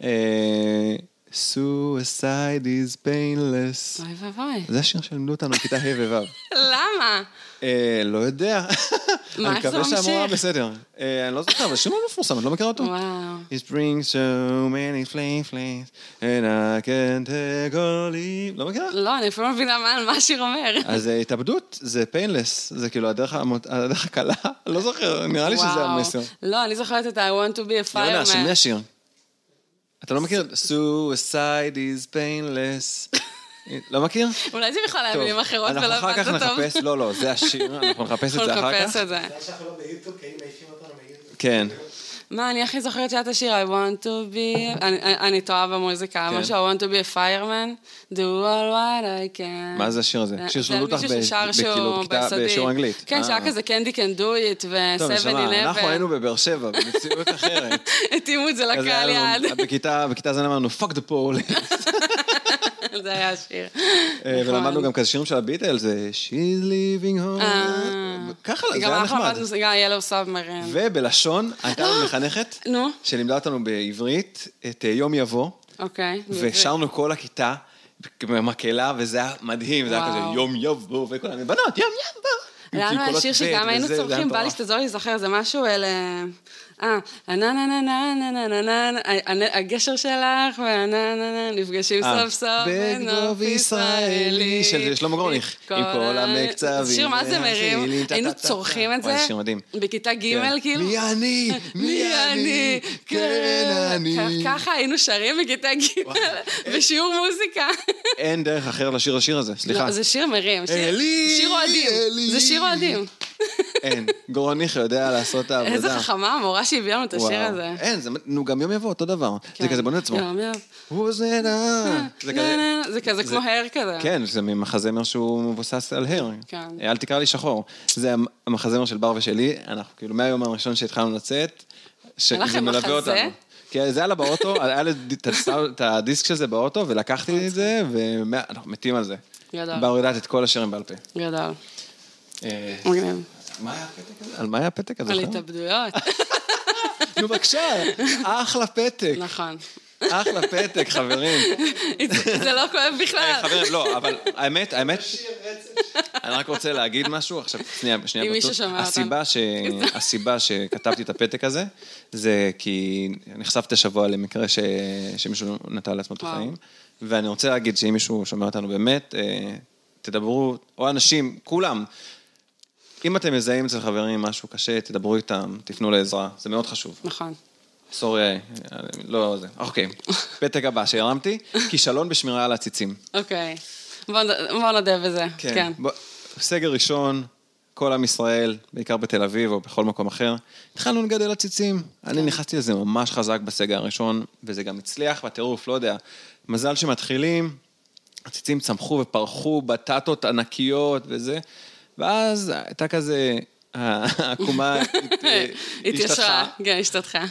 Suicide is painless. וואי. זה השיר שלימדו אותנו בכיתה ה' וו'. למה? לא יודע. מה, איך זה ממשיך? אני מקווה שהמורה בסדר. אני לא זוכר, אבל שיר לא מפורסם, אני לא מכיר אותו. וואו. It brings so many flames, and I can't take all it. לא מכירה? לא, אני אפילו מבינה מה השיר אומר. אז התאבדות זה painless, זה כאילו הדרך הקלה. לא זוכר, נראה לי שזה המסר. לא, אני זוכרת את I want to be a fireman. יונה, של מי השיר? אתה לא מכיר? Suicide is painless. לא מכיר? אולי זה בכלל היה מילים אחרות ולא אנחנו אחר כך הבנת טוב. נחפש, לא, זה השיר, אנחנו נחפש את זה אחר כך. נחפש את זה. זה שאנחנו לא ביוטיוב, כי אם מעיפים אותנו ביוטיוב. כן. מה, אני הכי זוכרת שאת השיר I want to be, אני טועה במוזיקה, משהו I want to be a fireman, do all what I can. מה זה השיר הזה? שיר שלמדו אותך שהוא בשיעור אנגלית. כן, שהיה כזה Candy Can Do It ו-7-11. אנחנו היינו בבאר שבע, במציאות אחרת. התאימו את זה לקהל יד. בכיתה זה אמרנו, fuck the police. זה היה השיר. ולמדנו גם כזה שירים של הביטלס, זה She's leaving home. ככה, זה היה נחמד. גם אנחנו למדנו Yellow Submarine. ובלשון, הייתה לנו מחנכת, שלימדה אותנו בעברית את יום יבוא, ושרנו כל הכיתה במקהלה, וזה היה מדהים, זה היה כזה יום יבוא, וכל מיני בנות, יום יבוא. לנו היה שיר שגם היינו צורכים, בא לי שתעזור לי לזכר, זה משהו אל... הגשר שלך, נפגשים סוף סוף בנוף ישראלי, של שלמה גרוניך, עם כל המקצבים. שיר מה זה מרים, היינו צורכים את זה, בכיתה ג' כאילו. מי אני, כן אני. ככה היינו שרים בכיתה ג' בשיעור מוזיקה. אין דרך אחר לשיר השיר הזה, סליחה. זה שיר מרים, שיר אוהדים, זה שיר אוהדים. אין, גרוניך יודע לעשות את העבודה. איזה חכמה, המורה שהביאה לנו את השיר הזה. אין, גם יום יבוא, אותו דבר. זה כזה בונה עצמו. יום יבוא. זה כזה כמו הר כזה. כן, זה ממחזמר שהוא מבוסס על הר. אל תקרא לי שחור. זה המחזמר של בר ושלי, אנחנו כאילו מהיום הראשון שהתחלנו לצאת, שזה מלווה אותנו. כי זה היה באוטו, היה לי את הדיסק של זה באוטו, ולקחתי את זה, ואנחנו מתים על זה. גדול. בר יודעת את כל השירים בעל פה. גדול. מגניב. מה היה הפתק הזה? על מה היה הפתק הזה? על התאבדויות. נו, בבקשה, אחלה פתק. נכון. אחלה פתק, חברים. זה לא כואב בכלל. חברים, לא, אבל האמת, אני רק רוצה להגיד משהו, עכשיו, שנייה, אם מישהו שומע אותנו. הסיבה שכתבתי את הפתק הזה, זה כי נחשפתי שבוע למקרה שמישהו נטל לעצמו את החיים, ואני רוצה להגיד שאם מישהו שומע אותנו באמת, תדברו, או אנשים, כולם, אם אתם מזהים אצל חברים משהו קשה, תדברו איתם, תפנו לעזרה, זה מאוד חשוב. נכון. סורי, לא זה. אוקיי, פתק הבא שהרמתי, כישלון בשמירה על הציצים. אוקיי, בוא נודה בזה, כן. סגר ראשון, כל עם ישראל, בעיקר בתל אביב או בכל מקום אחר, התחלנו לגדל הציצים. אני נכנסתי לזה ממש חזק בסגר הראשון, וזה גם הצליח, והטירוף, לא יודע, מזל שמתחילים, הציצים צמחו ופרחו, בטטות ענקיות וזה, ואז הייתה כזה... העקומה התיישרה, כן, השתתחה.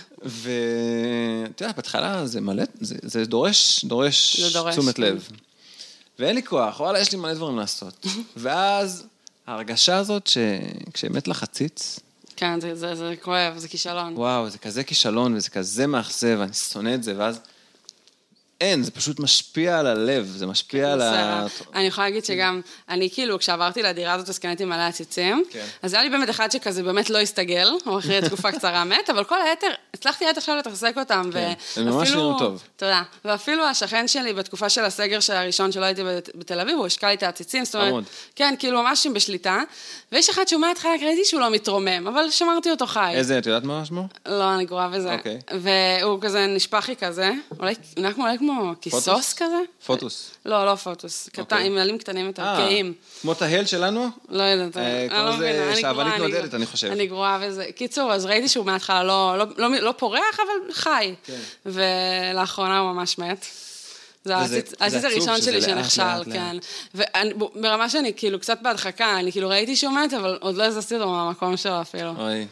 ואתה יודע, בהתחלה זה מלא, זה דורש תשומת לב. ואין לי כוח, וואלה, יש לי מלא דברים לעשות. ואז ההרגשה הזאת שכשמת לך הציץ... כן, זה כואב, זה כישלון. וואו, זה כזה כישלון וזה כזה מאכזב, אני שונא את זה, ואז... אין, זה פשוט משפיע על הלב, זה משפיע על ה... אני יכולה להגיד שגם, אני כאילו, כשעברתי לדירה הזאת, אז קניתי מלא הציצים, אז היה לי באמת אחד שכזה באמת לא הסתגל, או אחרי תקופה קצרה מת, אבל כל היתר, הצלחתי עד עכשיו לתחזק אותם, הם ממש נראו טוב. תודה. ואפילו השכן שלי, בתקופה של הסגר הראשון שלא הייתי בתל אביב, הוא השקע לי את הציצים, זאת אומרת, כן, כאילו ממש בשליטה, ויש אחד שהוא מההתחלה, ראיתי שהוא לא מתרומם, אבל שמרתי אותו חי. איזה, את יודעת מה שמו? לא, אני גרועה בזה. והוא כזה נשפך לי כזה, אולי כמו כיסוס כזה? פוטוס. לא פוטוס. עם מלים קטנים יותר, קיים. כמו תהל שלנו? לא יודעת. כמו זה שעבנית נודדת, אני חושב. אני גרועה וזה. קיצור, אז ראיתי שהוא מההתחלה לא פורח, אבל חי. ולאחרונה הוא ממש מת. זה העציץ הראשון שלי שנכשל, כן. וברמה שאני כאילו קצת בהדחקה, אני כאילו ראיתי שהוא מת, אבל עוד לא הזזתי אותו מהמקום שלו אפילו.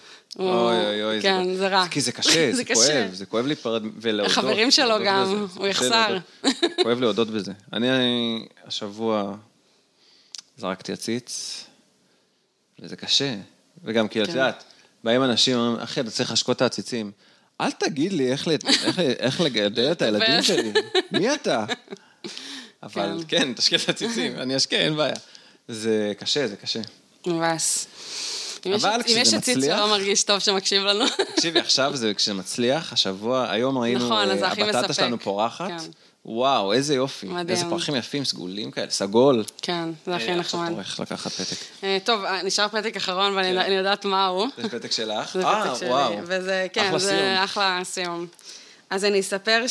אוי, כן, זה רע. כי זה קשה, זה כואב, זה כואב להיפרד ולהודות. החברים שלו גם, הוא יחסר. כואב להודות בזה. אני השבוע זרקתי הציץ, וזה קשה. וגם כי את יודעת, באים אנשים אומרים, אחי, אתה צריך לשקוט את העציצים. אל תגיד לי איך לגדל את הילדים שלי. מי אתה? אבל כן, תשקה את הציצים, אני אשקה, אין בעיה. זה קשה, זה קשה. מבאס. אבל אם יש הציץ שלא מרגיש טוב שמקשיב לנו. תקשיבי, עכשיו זה כשזה מצליח, השבוע, היום ראינו, הבטטה שלנו פורחת. וואו, איזה יופי. איזה פרחים יפים, סגולים כאלה, סגול. כן, זה הכי נחמד. עכשיו תורך לקחת פתק. טוב, נשאר פתק אחרון, ואני יודעת מה הוא. זה פתק שלך? זה פתק שלי. וואו. וזה, כן, זה אחלה סיום. אז אני אספר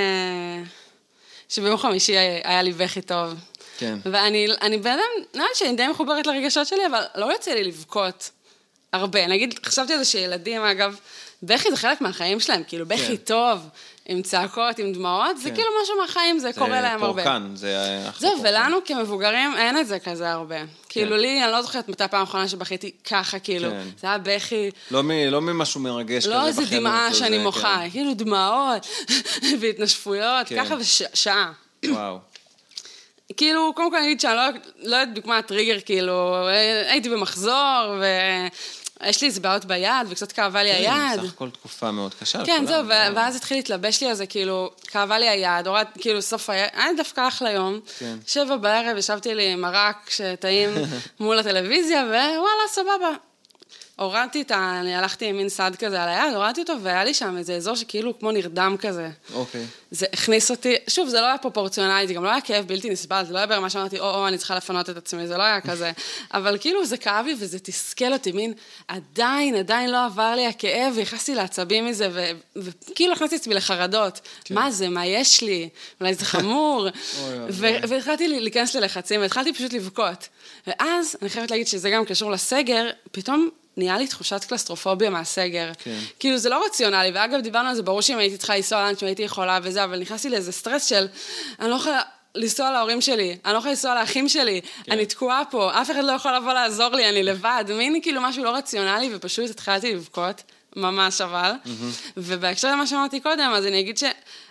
שביום חמישי היה לי בכי טוב. כן. ואני באדם, נראה שאני די מחוברת לרגשות שלי, אבל לא יוצא לי לבכות הרבה. נגיד, חשבתי על זה שילדים, אגב, בכי זה חלק מהחיים שלהם, כאילו בכי טוב, עם צעקות, עם דמעות, זה כאילו משהו מהחיים, זה קורה להם הרבה. זה פורקן, זה זהו, ולנו כמבוגרים אין את זה כזה הרבה. כאילו לי, אני לא זוכרת מתי הפעם האחרונה שבכיתי ככה, כאילו, זה היה בכי... לא ממשהו מרגש כזה לא איזה דמעה שאני מוחה, כאילו דמעות והתנשפויות, ככה ושעה. וואו. כאילו, קודם כל אני אגיד שאני לא יודעת דוגמה הטריגר, כאילו, הייתי במחזור, ויש לי איזה בעיות ביד, וקצת כאבה לי היד. סך הכל תקופה מאוד קשה. כן, זהו, ואז התחיל להתלבש לי על זה, כאילו, כאבה לי היד, כאילו, סוף היד, היה דווקא אחלה יום. 7 בערב, ישבתי לי מרק שטעים מול הטלוויזיה, ווואלה, סבבה. הורדתי אני הלכתי עם מין סד כזה על היד, הורדתי אותו, והיה לי שם איזה אזור שכאילו כמו נרדם כזה. אוקיי. זה הכניס אותי, שוב, זה לא היה פרופורציונלי, זה גם לא היה כאב בלתי נסבל, זה לא היה ברמה שאמרתי, אני צריכה לפנות את עצמי, זה לא היה כזה. אבל כאילו זה כאב לי וזה תסכל אותי, מין, עדיין לא עבר לי הכאב, והכנסתי לעצבים מזה, וכאילו הכנסתי עצמי לחרדות. מה זה, מה יש לי? אולי זה חמור. והתחלתי להיכנס ללחצים, והתחלתי פשוט לבכות. ואז, אני חייבת להגיד שזה גם קשור לסגר, פתאום נהיה לי תחושת קלסטרופוביה מהסגר. כאילו, זה לא רציונלי, ואגב, דיברנו על זה, ברור שאם הייתי צריכה לנסוע לאן, שאם הייתי יכולה וזה, אבל נכנסתי לאיזה סטרס של, אני לא יכולה לנסוע להורים שלי, אני לא יכולה לנסוע לאחים שלי, אני תקועה פה, אף אחד לא יכול לבוא לעזור לי, אני לבד, מין כאילו משהו לא רציונלי, ופשוט התחלתי לבכות, ממש אבל. ובהקשר למה שאמרתי קודם, אז אני אגיד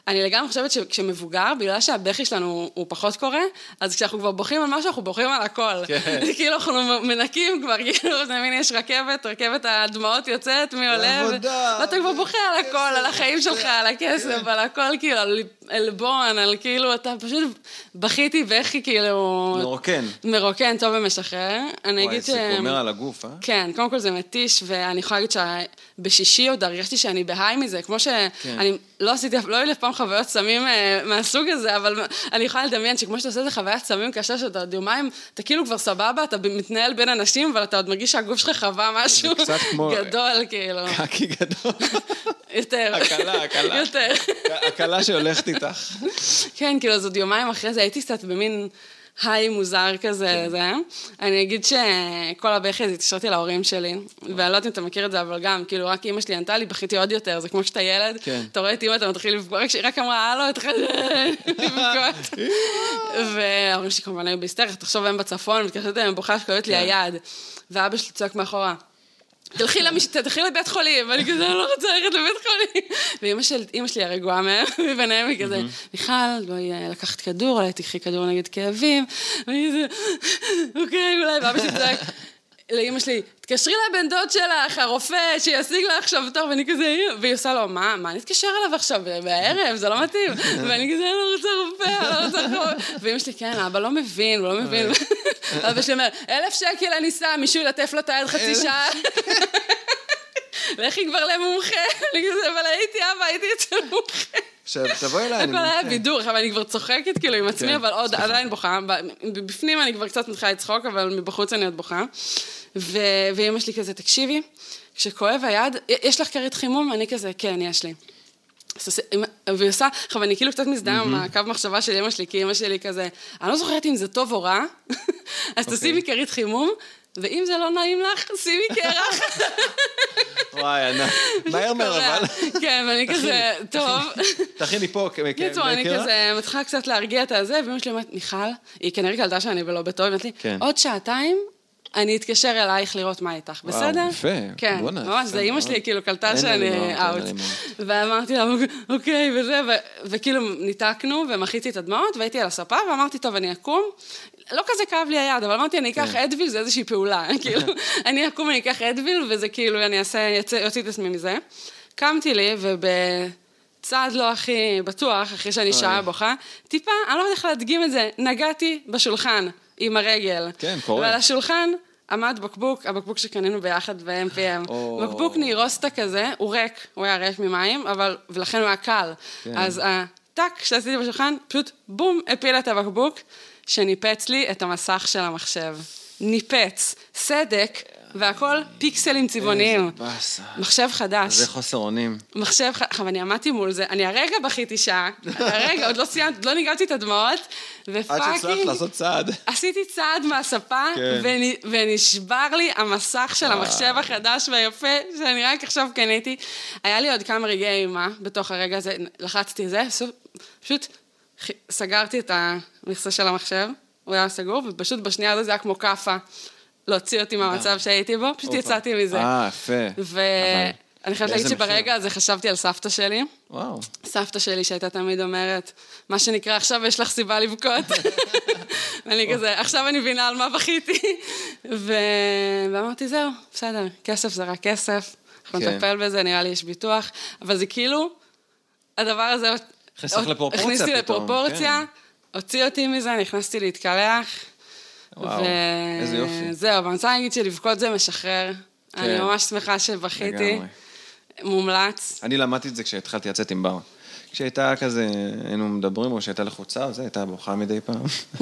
אני לגמרי חושבת שכשמבוגר, בגלל שהבכי שלנו הוא פחות קורה, אז כשאנחנו כבר בוכים על משהו, אנחנו בוכים על הכל. זה כאילו אנחנו מנקים כבר, כאילו, אתה מבין, יש רכבת הדמעות יוצאת, מי עולה, ואתה כבר בוכה על הכל, על החיים שלך, על הכסף, על הכל, כאילו, על אלבון, על כאילו, אתה פשוט בכיתי בכי, כאילו... מרוקן, טוב ומשחרר. וואי, זה גומר על הגוף, אה? כן, קודם כל זה מתיש, ואני יכולה להגיד שבשישי עוד הרגשתי שאני בהיי מזה, כמו שאני לא עשיתי, לא היו לי פעם חוויות סמים מהסוג הזה, אבל אני יכולה לדמיין שכמו שאתה עושה את חוויית סמים קשה, שאתה עוד יומיים, אתה כאילו כבר סבבה, אתה מתנהל בין אנשים, אבל אתה עוד מרגיש שהגוף שלך חווה משהו גדול, כאילו. קקי גדול. יותר. הקלה. יותר. הקלה שהולכת איתך. כן, כאילו, אז עוד יומיים אחרי זה הייתי קצת במין... היי מוזר כזה, זה. אני אגיד שכל הבכי הזה התקשרתי להורים שלי, ואני לא יודעת אם אתה מכיר את זה, אבל גם, כאילו, רק אמא שלי ענתה לי, בכיתי עוד יותר, זה כמו שאתה ילד, אתה רואה את אמא, אתה מתחיל לבכות, רק אמרה, הלו, התחלתי לבכות. וההורים שלי כמובן היו בהיסטריה, תחשוב הם בצפון, מתקשרת להם בוכה שכואבת לי היד, ואבא שלי צועק מאחורה. תלכי לבית חולים, ואני כזה, אני לא רוצה ללכת לבית חולים. ואמא שלי הרגועה מביניהם, היא כזה, מיכל, בואי לקחת כדור, אולי תקחי כדור נגד כאבים, ואני כזה, אוקיי, אולי, ואבא שלי צועק, לאמא שלי, תקשרי לבן דוד שלך, הרופא, שישיג לה עכשיו תור, ואני כזה, והיא עושה לו, מה נתקשר אליו עכשיו, בערב, זה לא מתאים, ואני כזה, אני לא רוצה רופא, אני לא רוצה רופא, ואמא שלי, כן, אבא לא מבין, הוא לא מבין, אבא שלי אומר, 1,000 שקל אני שם, מישהו ילטף לו את היד חצי שעה, לכי כבר למומחה, אני כזה, אבל הייתי אצל מומחה. עכשיו, תבואי אליי, אני מומחה. הכל היה בידור, אבל אני כבר צוחקת כאילו עם עצמי, אבל עוד עדיין בוכה. בפנים אני כבר קצת מתחילה לצחוק, אבל מבחוץ אני עוד בוכה. ואמא שלי כזה, תקשיבי, כשכואב היד, יש לך כרית חימום? אני כזה, כן, יש לי. והיא עושה, עכשיו אני כאילו קצת מזדהה עם הקו מחשבה של אמא שלי, כי אמא שלי כזה, אני לא זוכרת אם זה טוב או רע, אז תשימי כרית חימום, ואם זה לא נעים לך, שימי קרח. וואי, מהר אבל. כן, ואני כזה, טוב. תכיני פה, קיצור, אני כזה מתחילה קצת להרגיע את הזה, ואמא שלי אומרת, מיכל, היא כנראה קלטה שאני ולא בטוב, אמרת לי, עוד שעתיים, אני אתקשר אלייך לראות מה איתך, בסדר? וואו, יפה. כן, ממש, זה אמא שלי כאילו קלטה שאני אאוט. ואמרתי לה, אוקיי, וזה, וכאילו ניתקנו, ומחיתי את הדמעות, והייתי על הספה, ואמרתי, טוב, אני אקום. לא כזה כאב לי היד, אבל אמרתי, אני אקח אדוויל, זה איזושהי פעולה, כאילו, אני אקום, אני אקח אדוויל, וזה כאילו, אני יוציא את עצמי מזה. קמתי לי, ובצעד לא הכי בטוח, אחרי שאני שעה בוכה, טיפה, אני לא יודעת איך להדגים את זה, נגעתי בשולחן עם הרגל. כן, קורה. ועל השולחן עמד בקבוק, הבקבוק שקנינו ביחד ב-MPM. בקבוק נירוסטה כזה, הוא ריק, הוא היה ריק ממים, אבל, ולכן הוא היה קל. אז הטק שעשיתי בשולחן, פשוט בום, הפיל את הבקבוק, שניפץ לי את המסך של המחשב. ניפץ, סדק, והכל פיקסלים צבעוניים. מחשב חדש. זה חוסר אונים. מחשב חדש, אני עמדתי מול זה, אני הרגע בכיתי שעה, הרגע, עוד לא סיימתי, לא ניגעתי את הדמעות, ופאקינג... עד שהצלחת לעשות צעד. עשיתי צעד מהספה, ונשבר לי המסך של המחשב החדש והיפה, שאני רק עכשיו קניתי. היה לי עוד כמה רגעי אימה בתוך הרגע הזה, לחצתי זה, פשוט סגרתי את המכסה של המחשב, הוא היה סגור, ופשוט בשנייה הזו זה היה כמו קפה. להוציא אותי מהמצב שהייתי בו, פשוט יצאתי מזה. יפה. ואני חייבת להגיד שברגע הזה חשבתי על סבתא שלי. וואו. סבתא שלי שהייתה תמיד אומרת, מה שנקרא, עכשיו יש לך סיבה לבכות. ואני כזה, עכשיו אני מבינה על מה בכיתי. ואמרתי, זהו, בסדר, כסף זה רק כסף, אנחנו נטפל בזה, נראה לי יש ביטוח, אבל זה כאילו, הדבר הזה... הכניסתי לפרופורציה, הוציא אותי מזה, נכנסתי להתקלח. וואו, איזה יופי. זהו, אבל אני רוצה להגיד שלבכות זה משחרר. אני ממש שמחה שבכיתי. מומלץ. אני למדתי את זה כשהתחלתי לצאת עם בר. כשהייתה כזה, היינו מדברים, או שהייתה לחוצה, זה הייתה בוכה מדי פעם.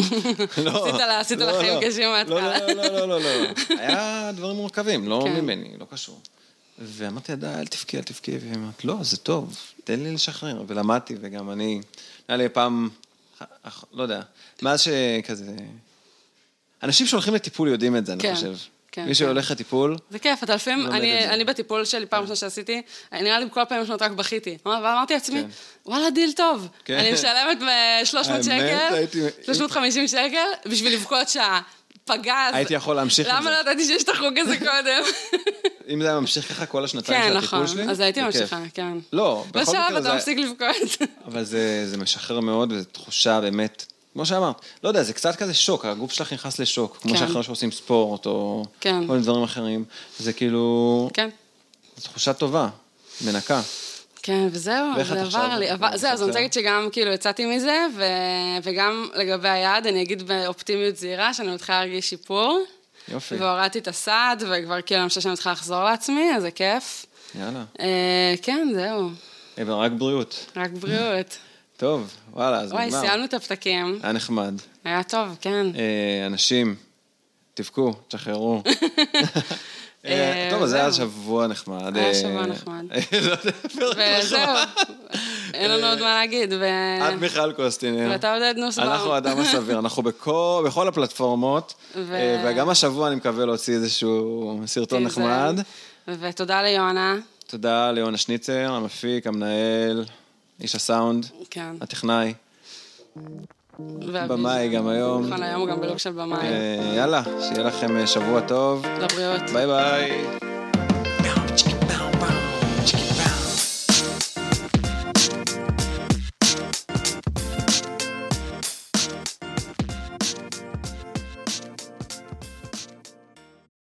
עשית לחיים קשים מההתחלה. לא. היה דברים מורכבים, לא ממני, לא קשור. ואמרתי, אל תבכי, והיא אמרת, לא, זה טוב, תן לי לשחרר. ולמדתי, וגם אני, היה לי פעם, לא יודע, מאז שכזה... אנשים שהולכים לטיפול יודעים את זה, אני חושב. מי שהולך לטיפול... זה כיף, אתה לפעמים, אני בטיפול שלי פעם ראשונה שעשיתי, נראה לי בכל פעמים שנות רק בכיתי. ואמרתי לעצמי, וואלה, דיל טוב. אני משלמת ב-300 שקל, 350 שקל, בשביל לבכות שעה. פגז. הייתי יכול להמשיך עם זה. למה לא ידעתי שיש את החוג הזה קודם? אם זה היה ממשיך ככה כל השנתיים של הטיפול שלי? כן, נכון, אז הייתי ממשיכה, כן. לא, בכל בשלב מקרה אתה מפסיק לבכות. אבל זה משחרר מאוד, וזו תחושה באמת, כמו שאמרת, לא יודע, זה קצת כזה שוק, הגוף שלך נכנס לשוק, כמו שאחרי שעושים ספורט, או כל מיני דברים אחרים, זה כאילו, זו תחושה טובה, מנקה. כן, וזהו, זה עבר לי. זהו, אז אני רוצה להגיד שגם כאילו יצאתי מזה, וגם לגבי היד, אני אגיד באופטימיות זהירה, שאני מתחילה להרגיש שיפור. יופי. והורדתי את הסד, וכבר כאילו אני חושבת שאני מתחילה לחזור לעצמי, אז זה כיף. יאללה. כן, זהו. רק בריאות. רק בריאות. טוב, וואלה, אז נגמר. וואי, סיימנו את הפתקים. היה נחמד. היה טוב, כן. אנשים, תבכו, תשחררו. טוב, אז היה שבוע נחמד. היה שבוע נחמד. וזהו, אין לנו עוד מה להגיד. את מיכל קוסטינר. ואתה עודד נוסבאום. אנחנו אדם הסביר, אנחנו בכל הפלטפורמות, וגם השבוע אני מקווה להוציא איזשהו סרטון נחמד. ותודה ליונה. תודה ליונה שניצר, המפיק, המנהל, איש הסאונד, הטכנאי. במאי גם היום. נכון, היום הוא גם בלוג של במאי. יאללה, שיהיה לכם שבוע טוב. לבריאות. ביי ביי.